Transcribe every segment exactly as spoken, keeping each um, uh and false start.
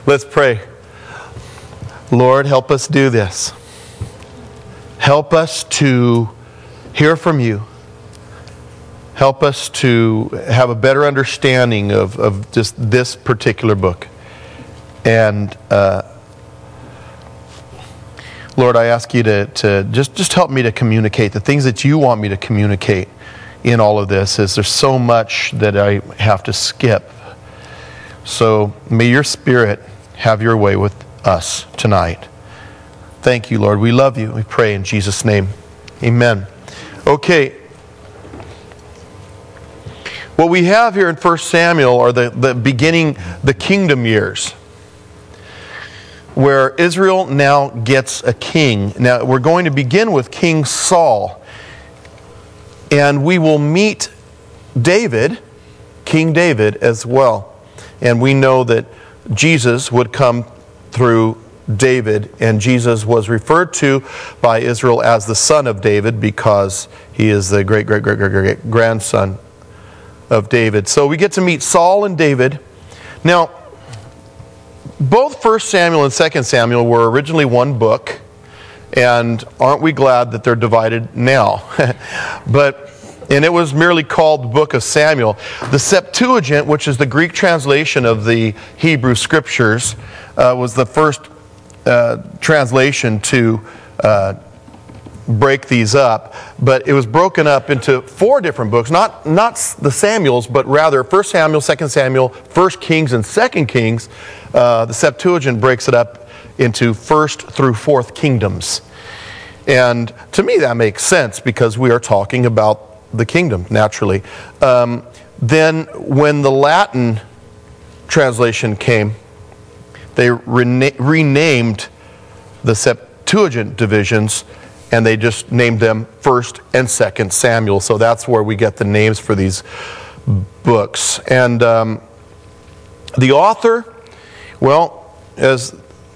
Let's pray. Lord, help us do this. Help us to hear from you. Help us to have a better understanding of, of just this particular book. And uh, Lord, I ask you to, to just, just help me to communicate the things that you want me to communicate in all of this, as there's so much that I have to skip. So may your Spirit have your way with us tonight. Thank you, Lord. We love you. We pray in Jesus' name. Amen. Okay. What we have here in First Samuel are the, the beginning, the kingdom years, where Israel now gets a king. Now, we're going to begin with King Saul, and we will meet David, King David, as well. And we know that Jesus would come through David, and Jesus was referred to by Israel as the son of David because he is the great, great, great, great, great grandson of David. So we get to meet Saul and David. Now, both First Samuel and Second Samuel were originally one book, and aren't we glad that they're divided now? But and it was merely called the Book of Samuel. The Septuagint, which is the Greek translation of the Hebrew Scriptures, uh, was the first uh, translation to uh, break these up. But it was broken up into four different books, not not the Samuels, but rather First Samuel, Second Samuel, First Kings, and Second Kings. Uh, the Septuagint breaks it up into First through Fourth Kingdoms. And to me that makes sense because we are talking about the kingdom, naturally. Um, then when the Latin translation came, they rena- renamed the Septuagint divisions, and they just named them First and Second Samuel. So that's where we get the names for these books. And um, the author, well, as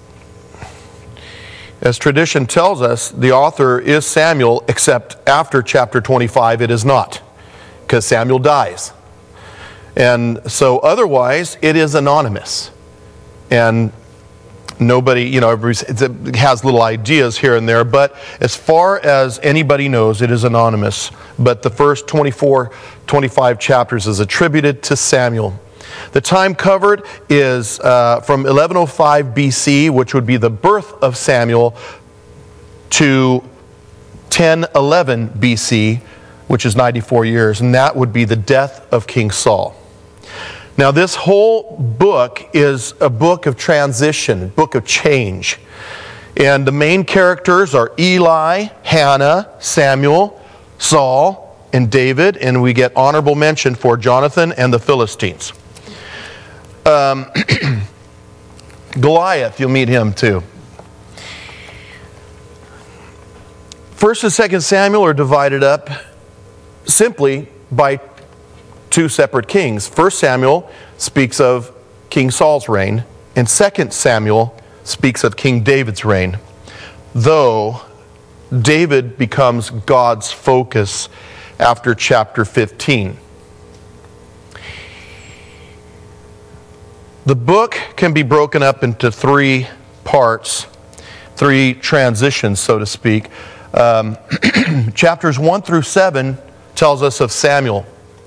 As tradition tells us, the author is Samuel, except after chapter twenty-five it is not, because Samuel dies. And so otherwise it is anonymous. And nobody, you know, it has little ideas here and there, but as far as anybody knows, it is anonymous. But the first twenty-four, twenty-five chapters is attributed to Samuel. The time covered is uh, from eleven oh five B C, which would be the birth of Samuel, to ten eleven B C, which is ninety-four years, and that would be the death of King Saul. Now, this whole book is a book of transition, a book of change. And the main characters are Eli, Hannah, Samuel, Saul, and David, and we get honorable mention for Jonathan and the Philistines. Um, Goliath, you'll meet him too. First and Second Samuel are divided up simply by two separate kings. First Samuel speaks of King Saul's reign, and Second Samuel speaks of King David's reign, though David becomes God's focus after chapter fifteen. The book can be broken up into three parts, three transitions, so to speak. Um, chapters one through seven tells us of Samuel.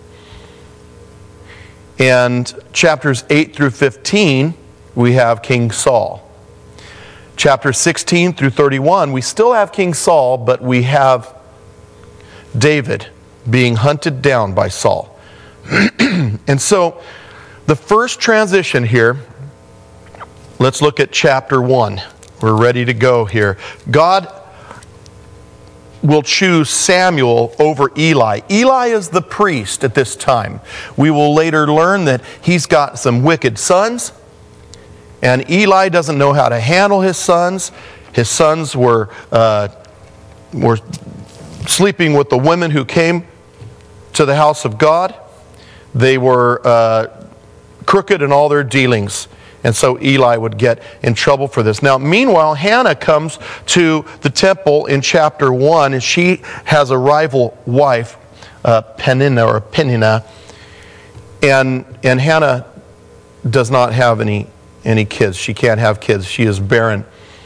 And chapters eight through fifteen, we have King Saul. Chapters sixteen through thirty-one, we still have King Saul, but we have David being hunted down by Saul. And so, the first transition here, let's look at chapter one. We're ready to go here. God will choose Samuel over Eli. Eli is the priest at this time. We will later learn that he's got some wicked sons, and Eli doesn't know how to handle his sons. His sons were uh, were sleeping with the women who came to the house of God. They were uh, crooked in all their dealings. And so Eli would get in trouble for this. Now, meanwhile, Hannah comes to the temple in chapter one, and she has a rival wife, uh, Peninnah or Peninnah. And, and Hannah does not have any any kids. She can't have kids. She is barren.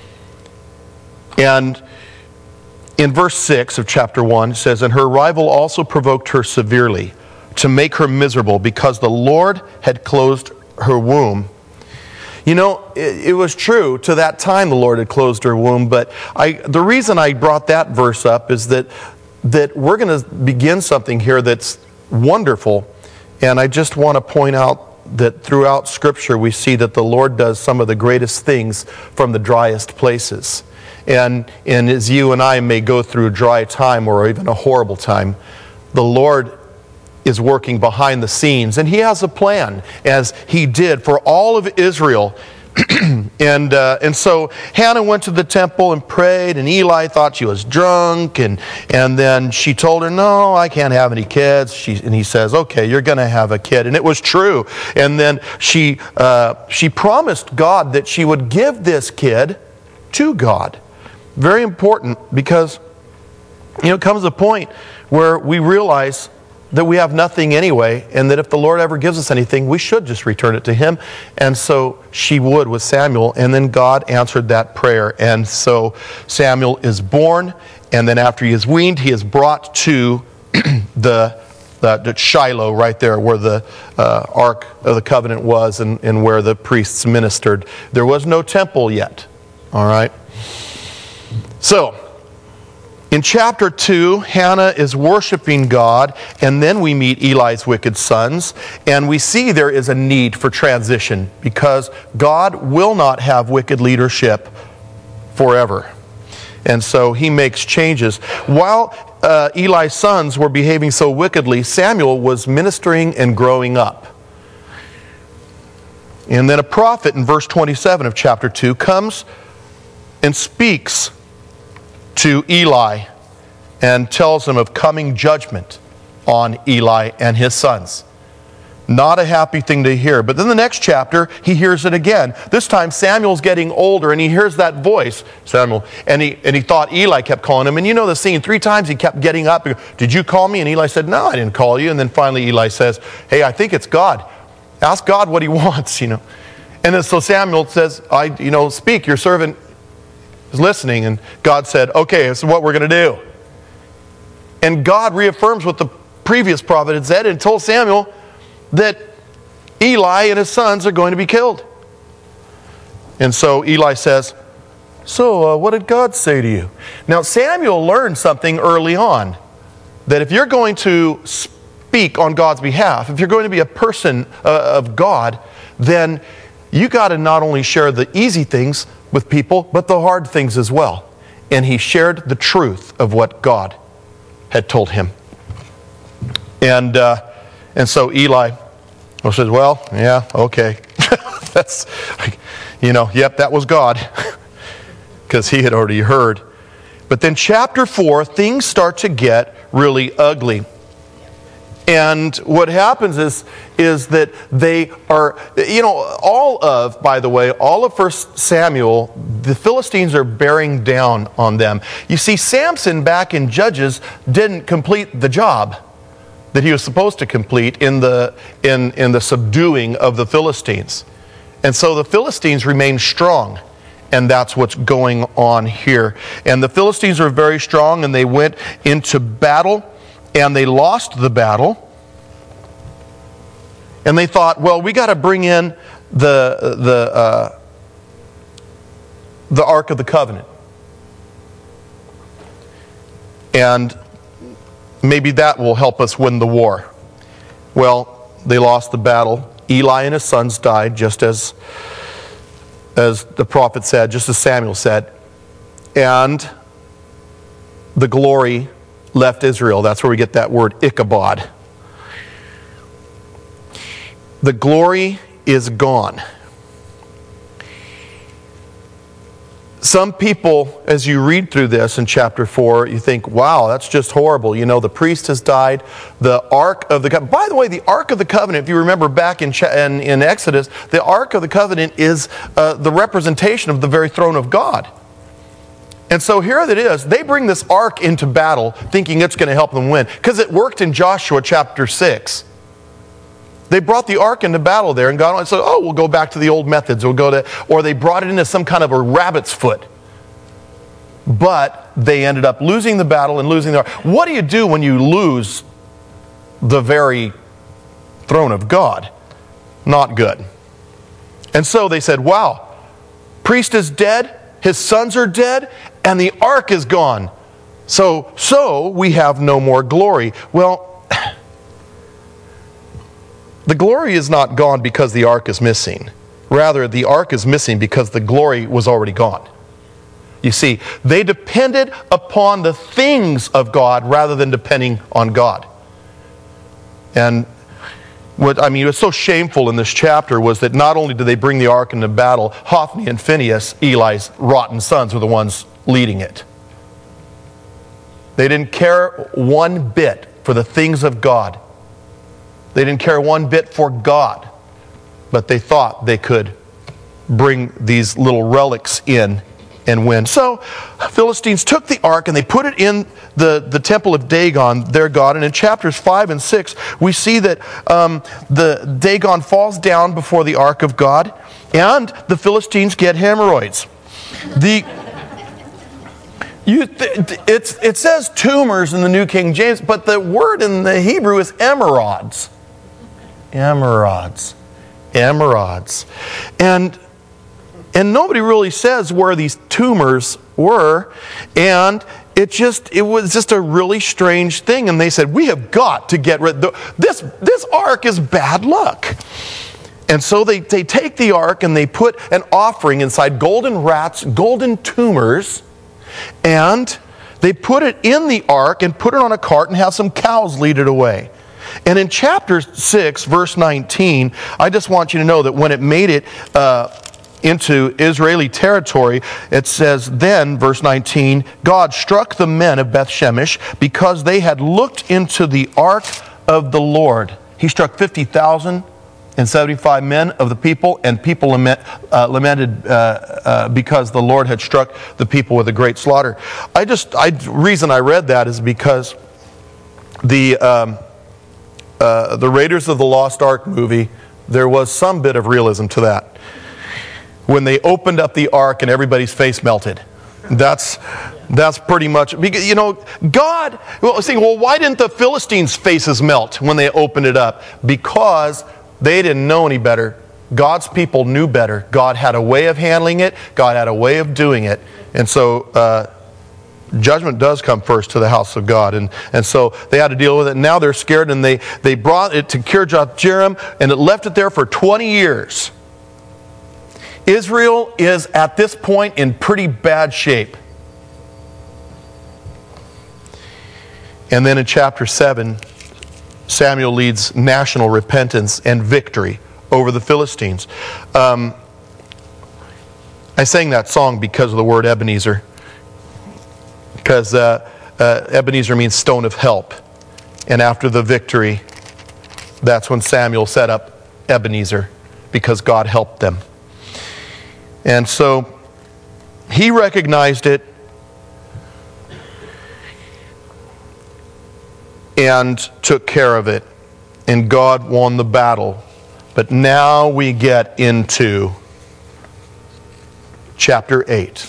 And in verse six of chapter one, it says, "And her rival also provoked her severely, to make her miserable, because the Lord had closed her womb." You know, it, it was true. To that time the Lord had closed her womb. But I, the reason I brought that verse up is that, that we're going to begin something here that's wonderful. And I just want to point out that throughout Scripture we see that the Lord does some of the greatest things from the driest places. And, and as you and I may go through a dry time or even a horrible time, the Lord is working behind the scenes. And He has a plan, as He did for all of Israel. and uh, and so Hannah went to the temple and prayed, and Eli thought she was drunk, and and then she told her, "No, I can't have any kids." She, and he says, "Okay, you're going to have a kid," and it was true. And then she uh, she promised God that she would give this kid to God. Very important, because you know, it comes a point where we realize that we have nothing anyway, and that if the Lord ever gives us anything, we should just return it to Him. And so she would with Samuel, and then God answered that prayer. And so Samuel is born, and then after he is weaned, he is brought to the, the, the Shiloh, right there where the uh, Ark of the Covenant was, and, and where the priests ministered. There was no temple yet. All right? So, in chapter two, Hannah is worshiping God, and then we meet Eli's wicked sons, and we see there is a need for transition, because God will not have wicked leadership forever. And so He makes changes. While uh, Eli's sons were behaving so wickedly, Samuel was ministering and growing up. And then a prophet in verse twenty-seven of chapter two comes and speaks to Eli and tells him of coming judgment on Eli and his sons. Not a happy thing to hear. But then the next chapter, he hears it again. This time Samuel's getting older, and he hears that voice, Samuel, and he and he thought Eli kept calling him. And you know the scene, three times he kept getting up. "Did you call me?" And Eli said, "No, I didn't call you." And then finally Eli says, "Hey, I think it's God. Ask God what He wants," you know. And then so Samuel says, "I, you know, speak, your servant is listening." And God said, "Okay, this is what we're going to do." And God reaffirms what the previous prophet had said and told Samuel that Eli and his sons are going to be killed. And so Eli says, "So uh, what did God say to you?" Now Samuel learned something early on, that if you're going to speak on God's behalf, if you're going to be a person uh, of God, then you got to not only share the easy things with people, but the hard things as well. And he shared the truth of what God had told him. And uh, and so Eli says, "Well, yeah, okay." That's, you know, yep, that was God. Because he had already heard. But then chapter four, things start to get really ugly. And what happens is, is that they are, you know, all of, by the way, all of First Samuel, the Philistines are bearing down on them. You see, Samson back in Judges didn't complete the job that he was supposed to complete in the, in, in the subduing of the Philistines. And so the Philistines remain strong. And that's what's going on here. And the Philistines are very strong, and they went into battle. And they lost the battle. And they thought, well, we got to bring in the the uh, the Ark of the Covenant, and maybe that will help us win the war. Well, they lost the battle. Eli and his sons died, just as as the prophet said, just as Samuel said, and the glory left Israel. That's where we get that word Ichabod. The glory is gone. Some people, as you read through this in chapter four, you think, wow, that's just horrible. You know, the priest has died. The Ark of the Covenant. By the way, the Ark of the Covenant, if you remember back in, in, in Exodus, the Ark of the Covenant is uh, the representation of the very throne of God. And so here it is. They bring this ark into battle thinking it's going to help them win. Because it worked in Joshua chapter six. They brought the ark into battle there, and God said, oh, we'll go back to the old methods. We'll go to, or they brought it into some kind of a rabbit's foot. But they ended up losing the battle and losing the ark. What do you do when you lose the very throne of God? Not good. And so they said, wow, priest is dead, his sons are dead, and the ark is gone. So, so we have no more glory. Well, the glory is not gone because the ark is missing. Rather, the ark is missing because the glory was already gone. You see, they depended upon the things of God rather than depending on God. And what I mean, what's so shameful in this chapter was that not only did they bring the ark into battle, Hophni and Phinehas, Eli's rotten sons, were the ones leading it. They didn't care one bit for the things of God. They didn't care one bit for God, but they thought they could bring these little relics in and win. So Philistines took the ark and they put it in the, the temple of Dagon, their god. And in chapters five and six, we see that um, the Dagon falls down before the ark of God, and the Philistines get hemorrhoids. The You th- it's, it says tumors in the New King James, but the word in the Hebrew is emerods. Emerods. Emerods. And, and nobody really says where these tumors were. And it just it was just a really strange thing. And they said, we have got to get rid of this. This ark is bad luck. And so they, they take the ark and they put an offering inside, golden rats, golden tumors, and they put it in the ark and put it on a cart and have some cows lead it away. And in chapter six, verse nineteen, I just want you to know that when it made it uh, into Israeli territory, it says, then, verse nineteen, God struck the men of Beth Shemesh because they had looked into the ark of the Lord. He struck fifty thousand and seventy-five men of the people, and people lament, uh, lamented uh, uh, because the Lord had struck the people with a great slaughter. I just, I reason I read that is because the um, uh, the Raiders of the Lost Ark movie, there was some bit of realism to that. When they opened up the ark and everybody's face melted. That's that's pretty much, because, you know, God, well, saying, well, why didn't the Philistines' faces melt when they opened it up? Because they didn't know any better. God's people knew better. God had a way of handling it. God had a way of doing it. And so uh, judgment does come first to the house of God. And, and so they had to deal with it. And now they're scared, and they, they brought it to Kirjath Jearim, and it left it there for twenty years. Israel is at this point in pretty bad shape. And then in chapter seven, Samuel leads national repentance and victory over the Philistines. Um, I sang that song because of the word Ebenezer. Because uh, uh, Ebenezer means stone of help. And after the victory, that's when Samuel set up Ebenezer, because God helped them. And so he recognized it and took care of it. And God won the battle. But now we get into chapter eight.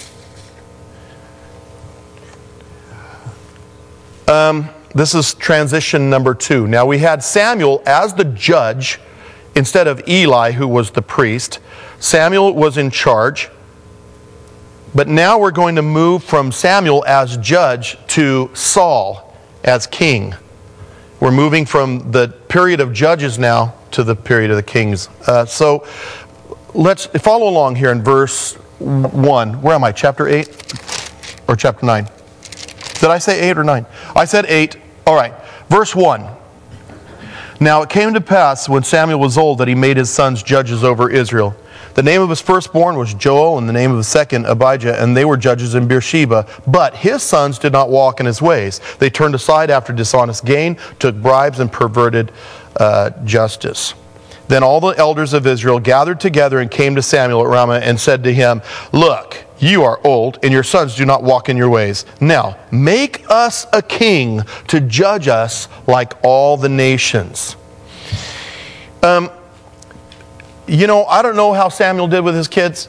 Um, this is transition number two. Now we had Samuel as the judge instead of Eli, who was the priest. Samuel was in charge. But now we're going to move from Samuel as judge to Saul as king. We're moving from the period of judges now to the period of the kings. Uh, so let's follow along here in verse one. Where am I? Chapter eight or chapter nine? Did I say eight or nine? I said eight. All right. Verse one. Now it came to pass when Samuel was old that he made his sons judges over Israel. The name of his firstborn was Joel, and the name of the second Abijah, and they were judges in Beersheba. But his sons did not walk in his ways. They turned aside after dishonest gain, took bribes, and perverted uh, justice. Then all the elders of Israel gathered together and came to Samuel at Ramah and said to him, Look, you are old, and your sons do not walk in your ways. Now, make us a king to judge us like all the nations. Um, you know, I don't know how Samuel did with his kids,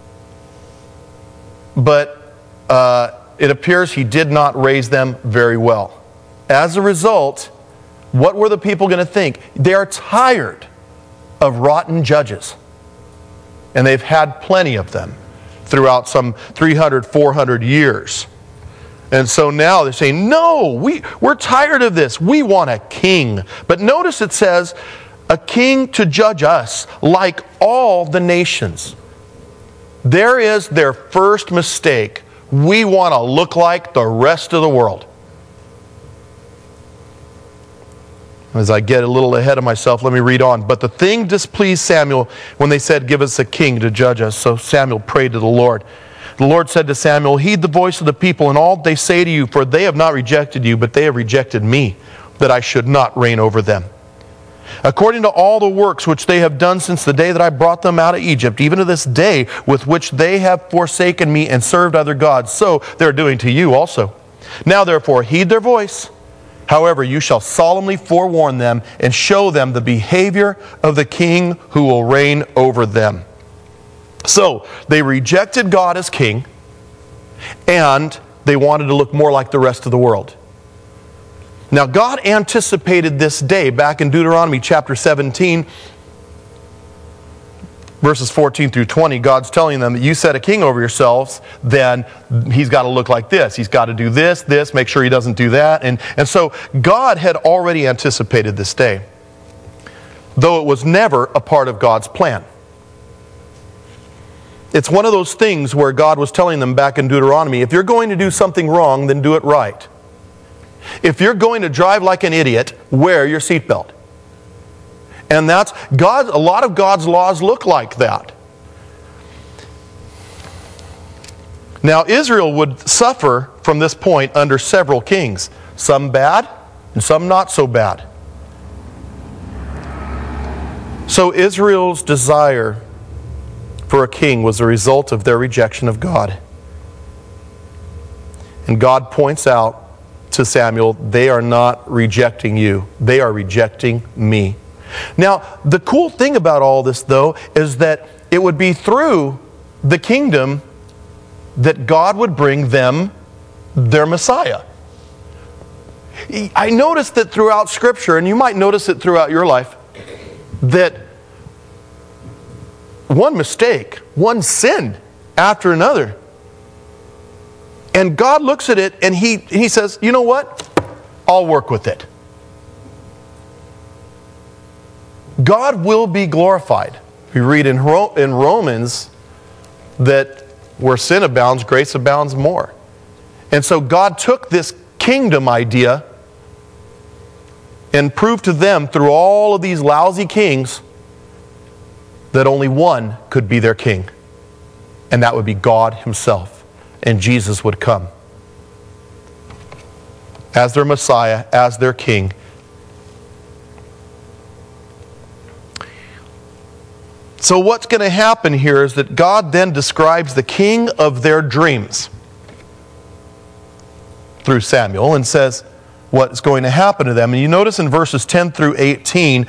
but uh, it appears he did not raise them very well. As a result, what were the people going to think? They are tired of rotten judges. And they've had plenty of them throughout some three hundred, four hundred years. And so now they're saying, no, we, we're tired of this. We want a king. But notice it says, a king to judge us like all the nations. There is their first mistake. We want to look like the rest of the world. As I get a little ahead of myself, let me read on. But the thing displeased Samuel when they said, give us a king to judge us. So Samuel prayed to the Lord. The Lord said to Samuel, heed the voice of the people and all they say to you, for they have not rejected you, but they have rejected me, that I should not reign over them. According to all the works which they have done since the day that I brought them out of Egypt, even to this day with which they have forsaken me and served other gods, so they are doing to you also. Now therefore heed their voice. However, you shall solemnly forewarn them and show them the behavior of the king who will reign over them. So, they rejected God as king, and they wanted to look more like the rest of the world. Now, God anticipated this day back in Deuteronomy chapter seventeen, verses fourteen through twenty. God's telling them that you set a king over yourselves, then he's got to look like this. He's got to do this, this, make sure he doesn't do that. And, and so God had already anticipated this day, though it was never a part of God's plan. It's one of those things where God was telling them back in Deuteronomy, if you're going to do something wrong, then do it right. If you're going to drive like an idiot, wear your seatbelt. And that's God. A lot of God's laws look like that. Now, Israel would suffer from this point under several kings, some bad and some not so bad. So Israel's desire for a king was a result of their rejection of God. And God points out to Samuel, they are not rejecting you. They are rejecting me. Now, the cool thing about all this, though, is that it would be through the kingdom that God would bring them their Messiah. I noticed that throughout Scripture, and you might notice it throughout your life, that one mistake, one sin after another, and God looks at it and he, he says, you know what? I'll work with it. God will be glorified. We read in, in Romans that where sin abounds, grace abounds more. And so God took this kingdom idea and proved to them through all of these lousy kings that only one could be their king. And that would be God himself. And Jesus would come as their Messiah, as their king. So what's going to happen here is that God then describes the king of their dreams through Samuel and says what is going to happen to them. And you notice in verses ten through eighteen,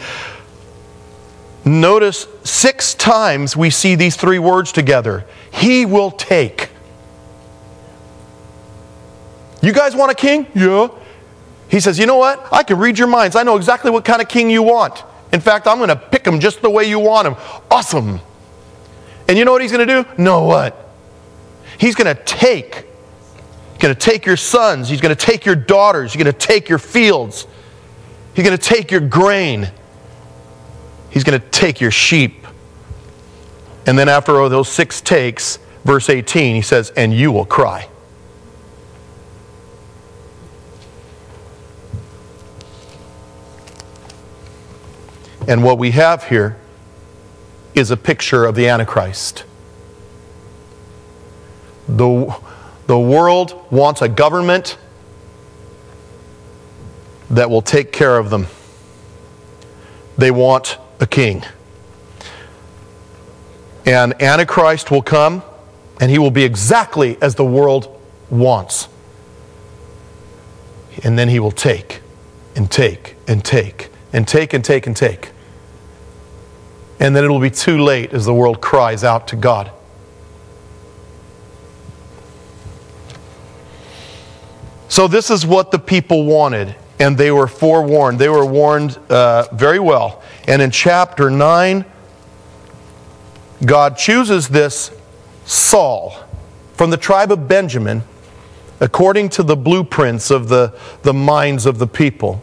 notice six times we see these three words together. He will take. You guys want a king? Yeah. He says, you know what? I can read your minds. I know exactly what kind of king you want. In fact, I'm going to pick him just the way you want him. Awesome. And you know what he's going to do? Know what? He's going to take. He's going to take your sons. He's going to take your daughters. He's going to take your fields. He's going to take your grain. He's going to take your sheep. And then after all those six takes, verse eighteen, he says, and you will cry. And what we have here is a picture of the Antichrist. The, the world wants a government that will take care of them. They want a king. And Antichrist will come, and he will be exactly as the world wants. And then he will take, and take, and take, and take, and take, and take. and then it'll be too late as the world cries out to God. So this is what the people wanted, and they were forewarned. They were warned uh, very well. And in chapter nine, God chooses this Saul from the tribe of Benjamin, according to the blueprints of the, the minds of the people.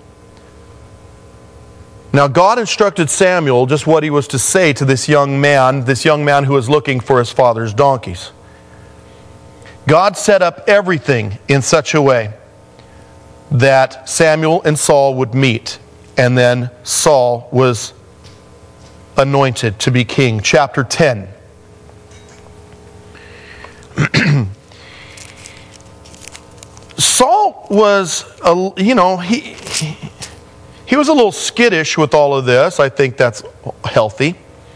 Now God instructed Samuel just what he was to say to this young man, this young man who was looking for his father's donkeys. God set up everything in such a way that Samuel and Saul would meet, and then Saul was anointed to be king. Chapter ten. Saul was, a, you know, he, he was a little skittish with all of this. I think that's healthy.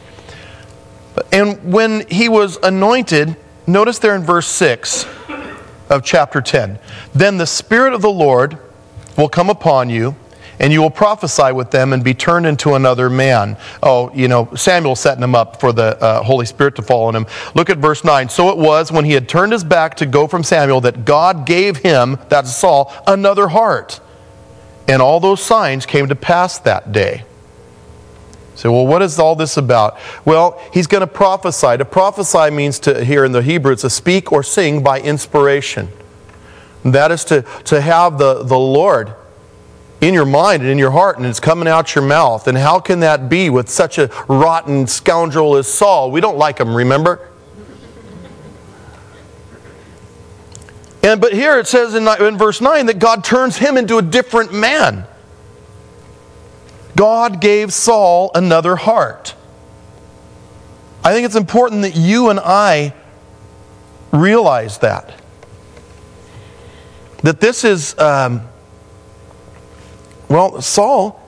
And when he was anointed, notice there in verse six of chapter ten, then the Spirit of the Lord will come upon you, and you will prophesy with them and be turned into another man. Oh, you know, Samuel setting him up for the uh, Holy Spirit to fall on him. Look at verse nine. So it was when he had turned his back to go from Samuel that God gave him, that's Saul, another heart. And all those signs came to pass that day. So, well, what is all this about? Well, he's going to prophesy. To prophesy means to, here in the Hebrew, it's to speak or sing by inspiration. That is to, to have the, the Lord in your mind and in your heart, and it's coming out your mouth. And how can that be with such a rotten scoundrel as Saul? We don't like him, remember? And but here it says in, in verse nine that God turns him into a different man. God gave Saul another heart. I think it's important that you and I realize that. That this is, um, well, Saul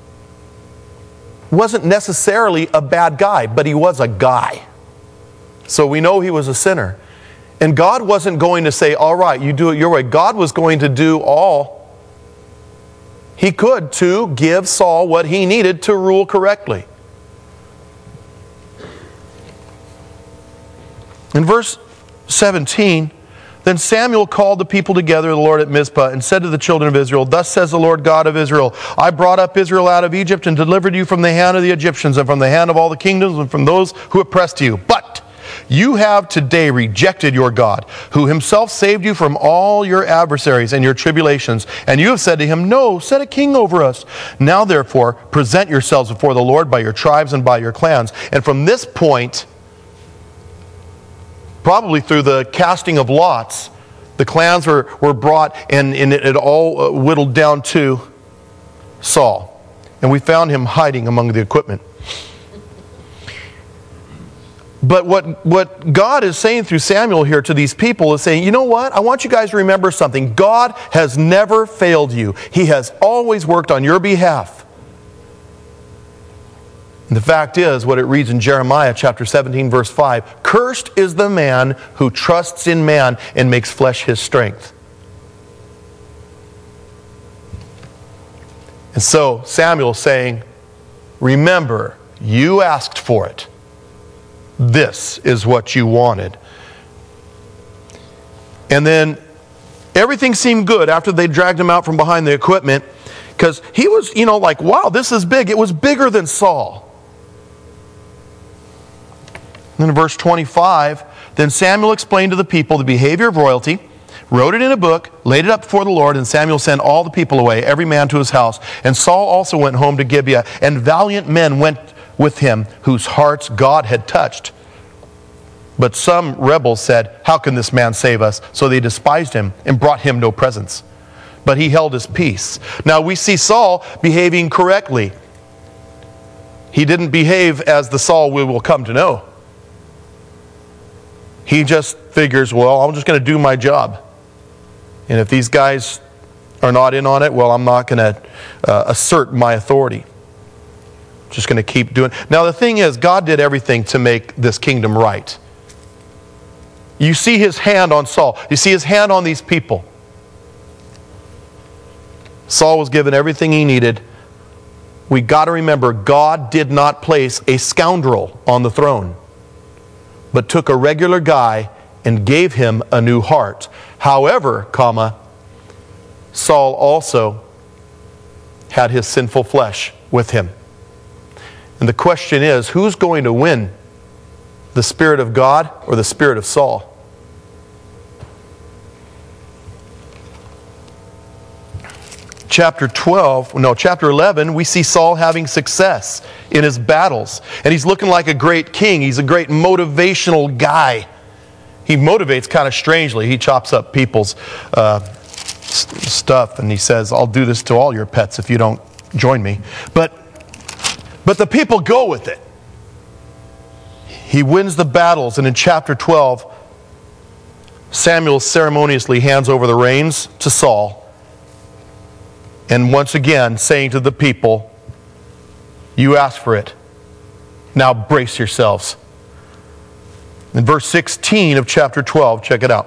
wasn't necessarily a bad guy, but he was a guy. So we know he was a sinner. And God wasn't going to say, all right, you do it your way. God was going to do all he could to give Saul what he needed to rule correctly. In verse seventeen, then Samuel called the people together, the Lord at Mizpah, and said to the children of Israel, thus says the Lord God of Israel, I brought up Israel out of Egypt and delivered you from the hand of the Egyptians and from the hand of all the kingdoms and from those who oppressed you. But you have today rejected your God, who himself saved you from all your adversaries and your tribulations. And you have said to him, no, set a king over us. Now therefore, present yourselves before the Lord by your tribes and by your clans. And from this point, probably through the casting of lots, the clans were, were brought, and, and it, it all uh, whittled down to Saul. And we found him hiding among the equipment. But what, what God is saying through Samuel here to these people is saying, you know what? I want you guys to remember something. God has never failed you. He has always worked on your behalf. And the fact is, what it reads in Jeremiah chapter seventeen, verse five, cursed is the man who trusts in man and makes flesh his strength. And so Samuel is saying, remember, you asked for it. This is what you wanted. And then everything seemed good after they dragged him out from behind the equipment, because he was, you know, like, wow, this is big. It was bigger than Saul. And then in verse twenty-five, then Samuel explained to the people the behavior of royalty, wrote it in a book, laid it up before the Lord, and Samuel sent all the people away, every man to his house. And Saul also went home to Gibeah, and valiant men went with him, whose hearts God had touched. But some rebels said, how can this man save us? So they despised him and brought him no presents. But he held his peace. Now we see Saul behaving correctly. He didn't behave as the Saul we will come to know. He just figures, well, I'm just going to do my job. And if these guys are not in on it, well, I'm not going to uh, assert my authority. Just going to keep doing. Now the thing is, God did everything to make this kingdom right. You see his hand on Saul. You see his hand on these people. Saul was given everything he needed we got to remember, God did not place a scoundrel on the throne, but took a regular guy and gave him a new heart. However, comma, Saul also had his sinful flesh with him. And the question is, who's going to win? The Spirit of God or the spirit of Saul? Chapter twelve, no, chapter eleven, we see Saul having success in his battles. And he's looking like a great king. He's a great motivational guy. He motivates kind of strangely. He chops up people's uh, stuff and he says, I'll do this to all your pets if you don't join me. But, but the people go with it. He wins the battles, and in chapter twelve, Samuel ceremoniously hands over the reins to Saul. And once again, saying to the people, you asked for it. Now brace yourselves. In verse sixteen of chapter twelve, check it out.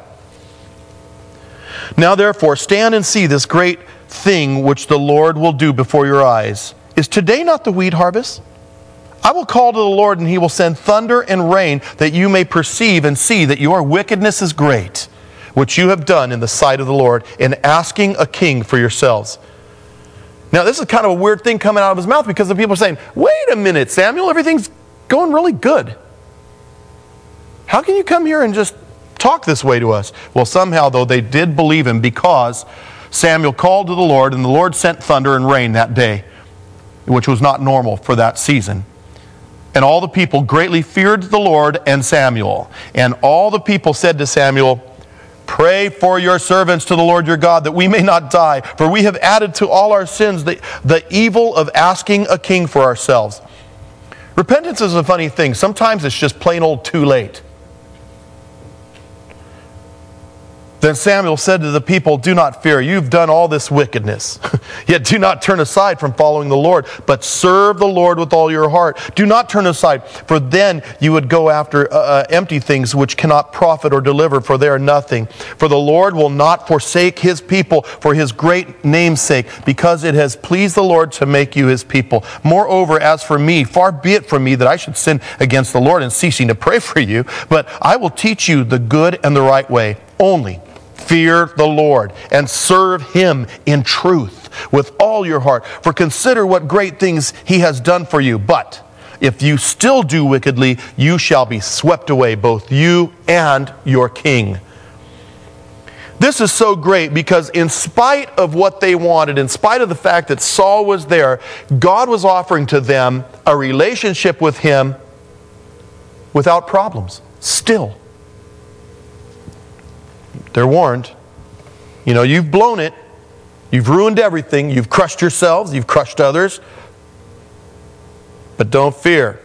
Now therefore, stand and see this great thing which the Lord will do before your eyes. Is today not the wheat harvest? I will call to the Lord, and he will send thunder and rain, that you may perceive and see that your wickedness is great, which you have done in the sight of the Lord, in asking a king for yourselves. Now, this is kind of a weird thing coming out of his mouth, because the people are saying, wait a minute, Samuel, everything's going really good. How can you come here and just talk this way to us? Well, somehow, though, they did believe him, because Samuel called to the Lord, and the Lord sent thunder and rain that day, which was not normal for that season. And all the people greatly feared the Lord and Samuel. And all the people said to Samuel, pray for your servants to the Lord your God, that we may not die. For we have added to all our sins the, the evil of asking a king for ourselves. Repentance is a funny thing. Sometimes it's just plain old too late. Then Samuel said to the people, do not fear, you've done all this wickedness. Yet do not turn aside from following the Lord, but serve the Lord with all your heart. Do not turn aside, for then you would go after uh, empty things which cannot profit or deliver, for they are nothing. For the Lord will not forsake his people for his great name's sake, because it has pleased the Lord to make you his people. Moreover, as for me, far be it from me that I should sin against the Lord in ceasing to pray for you, but I will teach you the good and the right way. Only fear the Lord and serve him in truth with all your heart. For consider what great things he has done for you. But if you still do wickedly, you shall be swept away, both you and your king. This is so great, because in spite of what they wanted, in spite of the fact that Saul was there, God was offering to them a relationship with him without problems. Still. They're warned. You know, you've blown it. You've ruined everything. You've crushed yourselves. You've crushed others. But don't fear.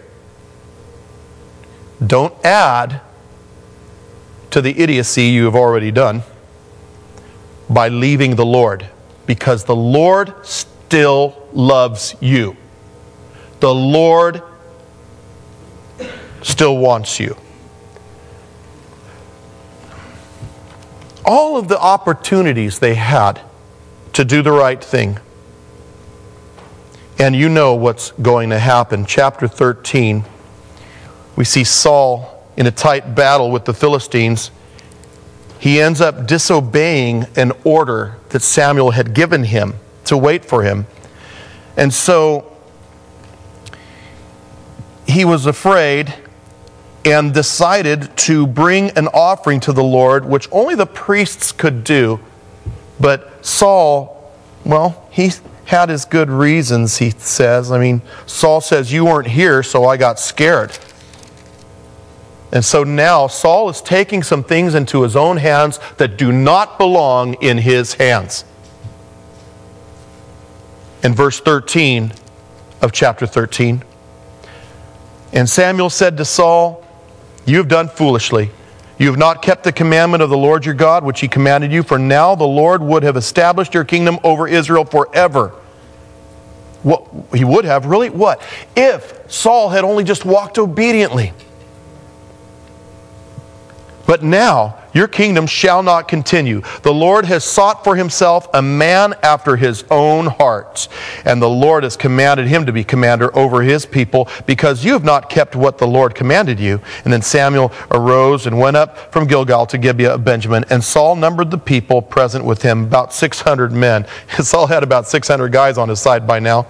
Don't add to the idiocy you have already done by leaving the Lord, because the Lord still loves you. The Lord still wants you. All of the opportunities they had to do the right thing. And you know what's going to happen. Chapter thirteen, we see Saul in a tight battle with the Philistines. He ends up disobeying an order that Samuel had given him to wait for him. And so he was afraid and decided to bring an offering to the Lord, which only the priests could do. But Saul, well, he had his good reasons, he says. I mean, Saul says, you weren't here, so I got scared. And so now Saul is taking some things into his own hands that do not belong in his hands. In verse thirteen of chapter thirteen, and Samuel said to Saul, you have done foolishly. You have not kept the commandment of the Lord your God, which he commanded you, for now the Lord would have established your kingdom over Israel forever. What he would have, really? What? If Saul had only just walked obediently. But now your kingdom shall not continue. The Lord has sought for himself a man after his own heart, and the Lord has commanded him to be commander over his people, because you have not kept what the Lord commanded you. And then Samuel arose and went up from Gilgal to Gibeah of Benjamin, and Saul numbered the people present with him, about six hundred men. Saul had about six hundred guys on his side by now.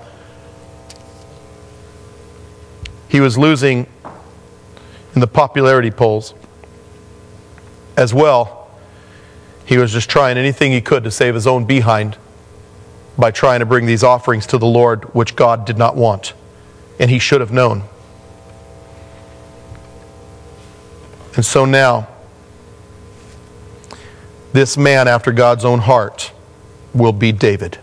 He was losing in the popularity polls. As well, he was just trying anything he could to save his own behind by trying to bring these offerings to the Lord, which God did not want, and he should have known. And so now, this man after God's own heart will be David.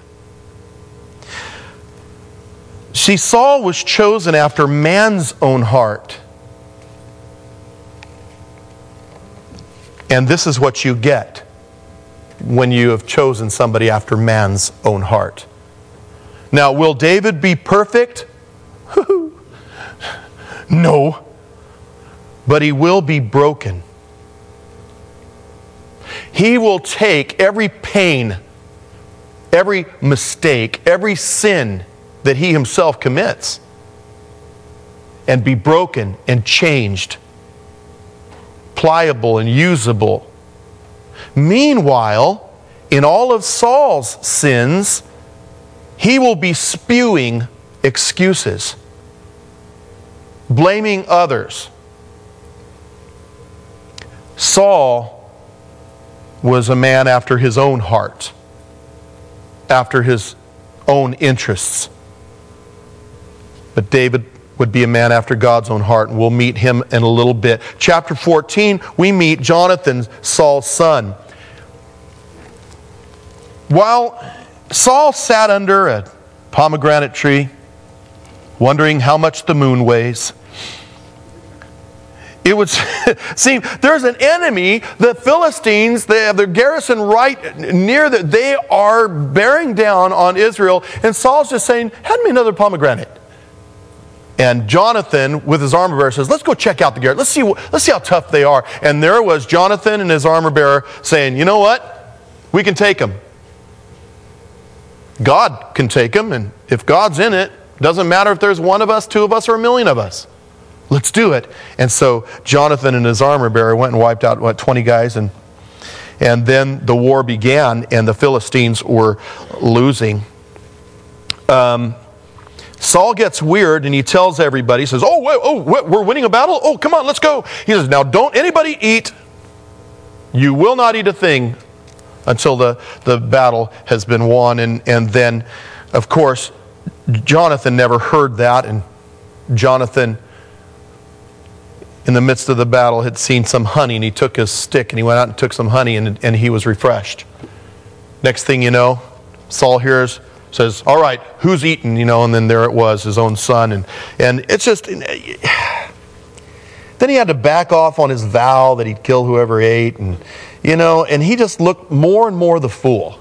See, Saul was chosen after man's own heart. And this is what you get when you have chosen somebody after man's own heart. Now, will David be perfect? No. But he will be broken. He will take every pain, every mistake, every sin that he himself commits, and be broken and changed, pliable and usable. Meanwhile, in all of Saul's sins, he will be spewing excuses, blaming others. Saul was a man after his own heart, after his own interests. But David would be a man after God's own heart, and we'll meet him in a little bit. Chapter fourteen, we meet Jonathan, Saul's son. While Saul sat under a pomegranate tree, wondering how much the moon weighs, it would seem there's an enemy, the Philistines, they have their garrison right near that. They are bearing down on Israel, and Saul's just saying, hand me another pomegranate. And Jonathan, with his armor bearer, says, let's go check out the garrison. Let's see, let's see how tough they are. And there was Jonathan and his armor bearer saying, you know what? We can take them. God can take them, and if God's in it, doesn't matter if there's one of us, two of us, or a million of us. Let's do it. And so Jonathan and his armor bearer went and wiped out, what, twenty guys, and and then the war began, and the Philistines were losing. Um... Saul gets weird, and he tells everybody, he says, oh, wait, oh, wait, we're winning a battle? Oh, come on, let's go. He says, now don't anybody eat. You will not eat a thing until the, the battle has been won. And, and then, of course, Jonathan never heard that, and Jonathan, in the midst of the battle, had seen some honey, and he took his stick, and he went out and took some honey, and, and he was refreshed. Next thing you know, Saul hears, says, all right, who's eating? You know, and then there it was, his own son. And, and it's just, then he had to back off on his vow that he'd kill whoever ate. And, you know, and he just looked more and more the fool.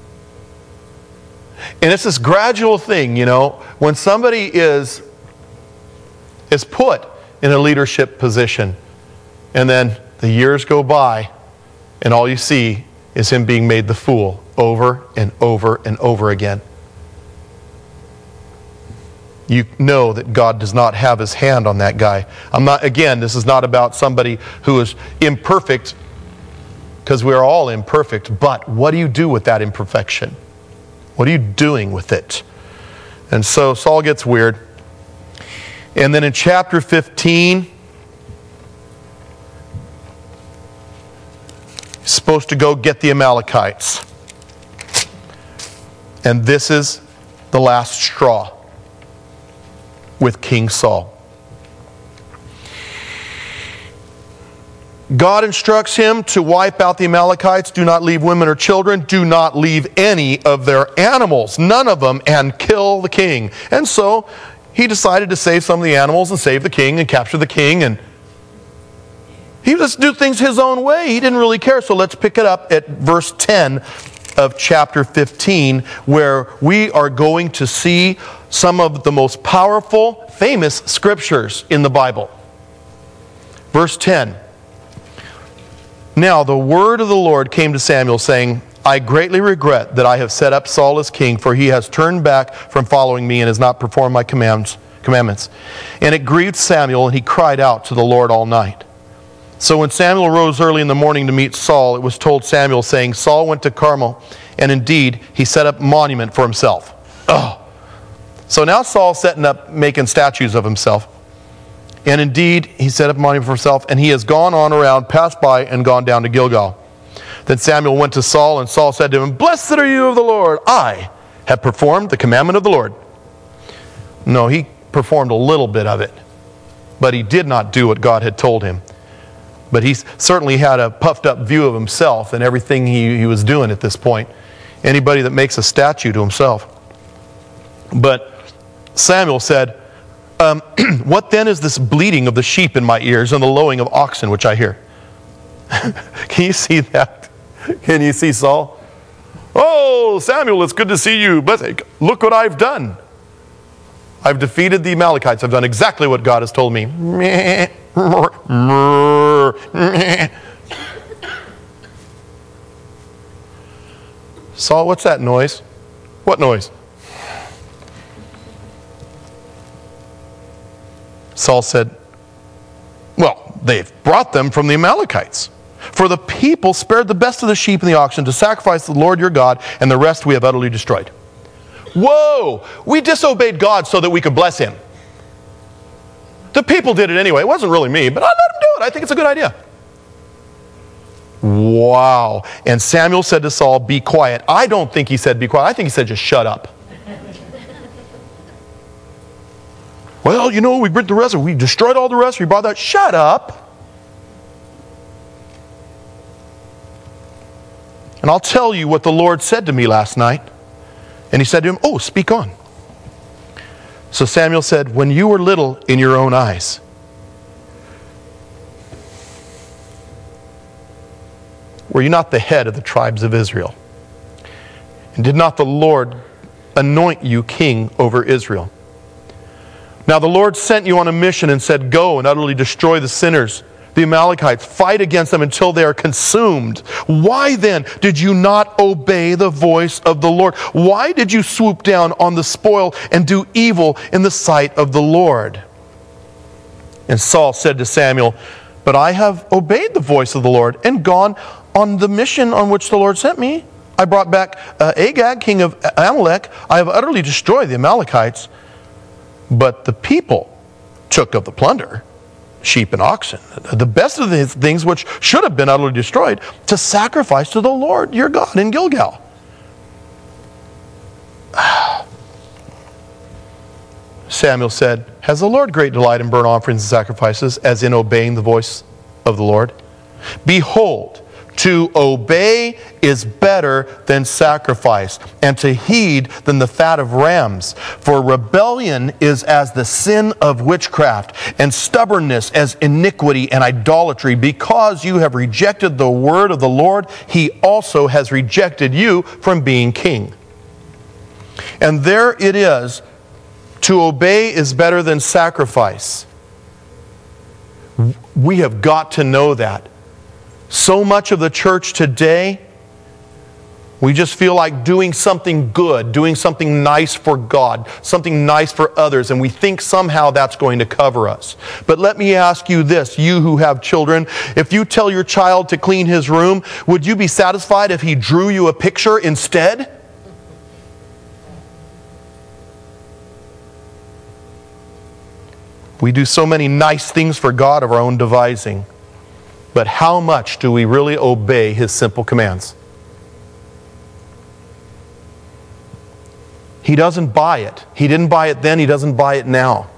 And it's this gradual thing, you know, when somebody is, is put in a leadership position, and then the years go by, and all you see is him being made the fool over and over and over again. You know that God does not have his hand on that guy. I'm not, again, this is not about somebody who is imperfect, because we're all imperfect, but what do you do with that imperfection? What are you doing with it? And so Saul gets weird. And then in chapter fifteen, he's supposed to go get the Amalekites. And this is the last straw with King Saul. God instructs him to wipe out the Amalekites. Do not leave women or children. Do not leave any of their animals, none of them, and kill the king. And so he decided to save some of the animals and save the king and capture the king. And he just do things his own way. He didn't really care. So let's pick it up at verse ten of chapter fifteen, where we are going to see some of the most powerful, famous scriptures in the Bible. Verse ten. Now the word of the Lord came to Samuel, saying, I greatly regret that I have set up Saul as king, for he has turned back from following me and has not performed my commands, commandments. And it grieved Samuel, and he cried out to the Lord all night. So when Samuel rose early in the morning to meet Saul, it was told Samuel, saying, Saul went to Carmel, and indeed he set up a monument for himself. Oh. So now Saul's setting up, making statues of himself. And indeed, he set up a monument for himself, and he has gone on around, passed by, and gone down to Gilgal. Then Samuel went to Saul, and Saul said to him, Blessed are you of the Lord. I have performed the commandment of the Lord. No, he performed a little bit of it, but he did not do what God had told him. But he certainly had a puffed up view of himself and everything he, he was doing at this point. Anybody that makes a statue to himself. But Samuel said, um, What then is this bleating of the sheep in my ears and the lowing of oxen which I hear? Can you see that? Can you see Saul? Oh, Samuel, it's good to see you. But look what I've done. I've defeated the Amalekites. I've done exactly what God has told me. Saul, what's that noise? What noise? Saul said, well, they've brought them from the Amalekites. For the people spared the best of the sheep and the oxen to sacrifice to the Lord your God, and the rest we have utterly destroyed. Whoa! We disobeyed God so that we could bless him. The people did it anyway. It wasn't really me, but I let them do it. I think it's a good idea. Wow. And Samuel said to Saul, be quiet. I don't think he said be quiet. I think he said just shut up. Well, you know, we burnt the rest. We destroyed all the rest. We brought that. Shut up. And I'll tell you what the Lord said to me last night. And he said to him, oh, speak on. So Samuel said, when you were little in your own eyes, were you not the head of the tribes of Israel? And did not the Lord anoint you king over Israel? Now the Lord sent you on a mission and said, go and utterly destroy the sinners, the Amalekites, fight against them until they are consumed. Why then did you not obey the voice of the Lord? Why did you swoop down on the spoil and do evil in the sight of the Lord? And Saul said to Samuel, but I have obeyed the voice of the Lord and gone on the mission on which the Lord sent me. I brought back uh, Agag, king of Amalek. I have utterly destroyed the Amalekites. But the people took of the plunder, sheep and oxen, the best of the things which should have been utterly destroyed, to sacrifice to the Lord your God in Gilgal. Samuel said, has the Lord great delight in burnt offerings and sacrifices, as in obeying the voice of the Lord? Behold, to obey is better than sacrifice, and to heed than the fat of rams. For rebellion is as the sin of witchcraft, and stubbornness as iniquity and idolatry. Because you have rejected the word of the Lord, he also has rejected you from being king. And there it is, to obey is better than sacrifice. We have got to know that. So much of the church today, we just feel like doing something good, doing something nice for God, something nice for others, and we think somehow that's going to cover us. But let me ask you this, you who have children, if you tell your child to clean his room, would you be satisfied if he drew you a picture instead? We do so many nice things for God of our own devising. But how much do we really obey his simple commands? He doesn't buy it. He didn't buy it then, he doesn't buy it now.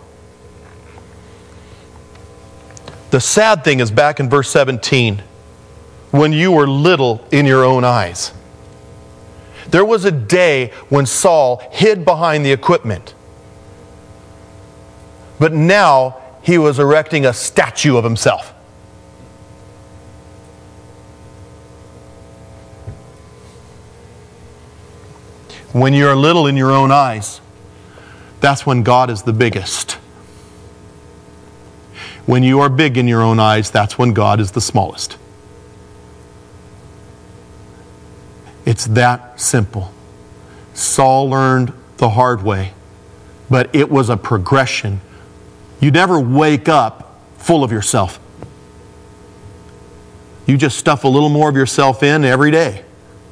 The sad thing is back in verse seventeen, when you were little in your own eyes. There was a day when Saul hid behind the equipment. But now he was erecting a statue of himself. When you're little in your own eyes, that's when God is the biggest. When you are big in your own eyes, that's when God is the smallest. It's that simple. Saul learned the hard way, but it was a progression. You never wake up full of yourself. You just stuff a little more of yourself in every day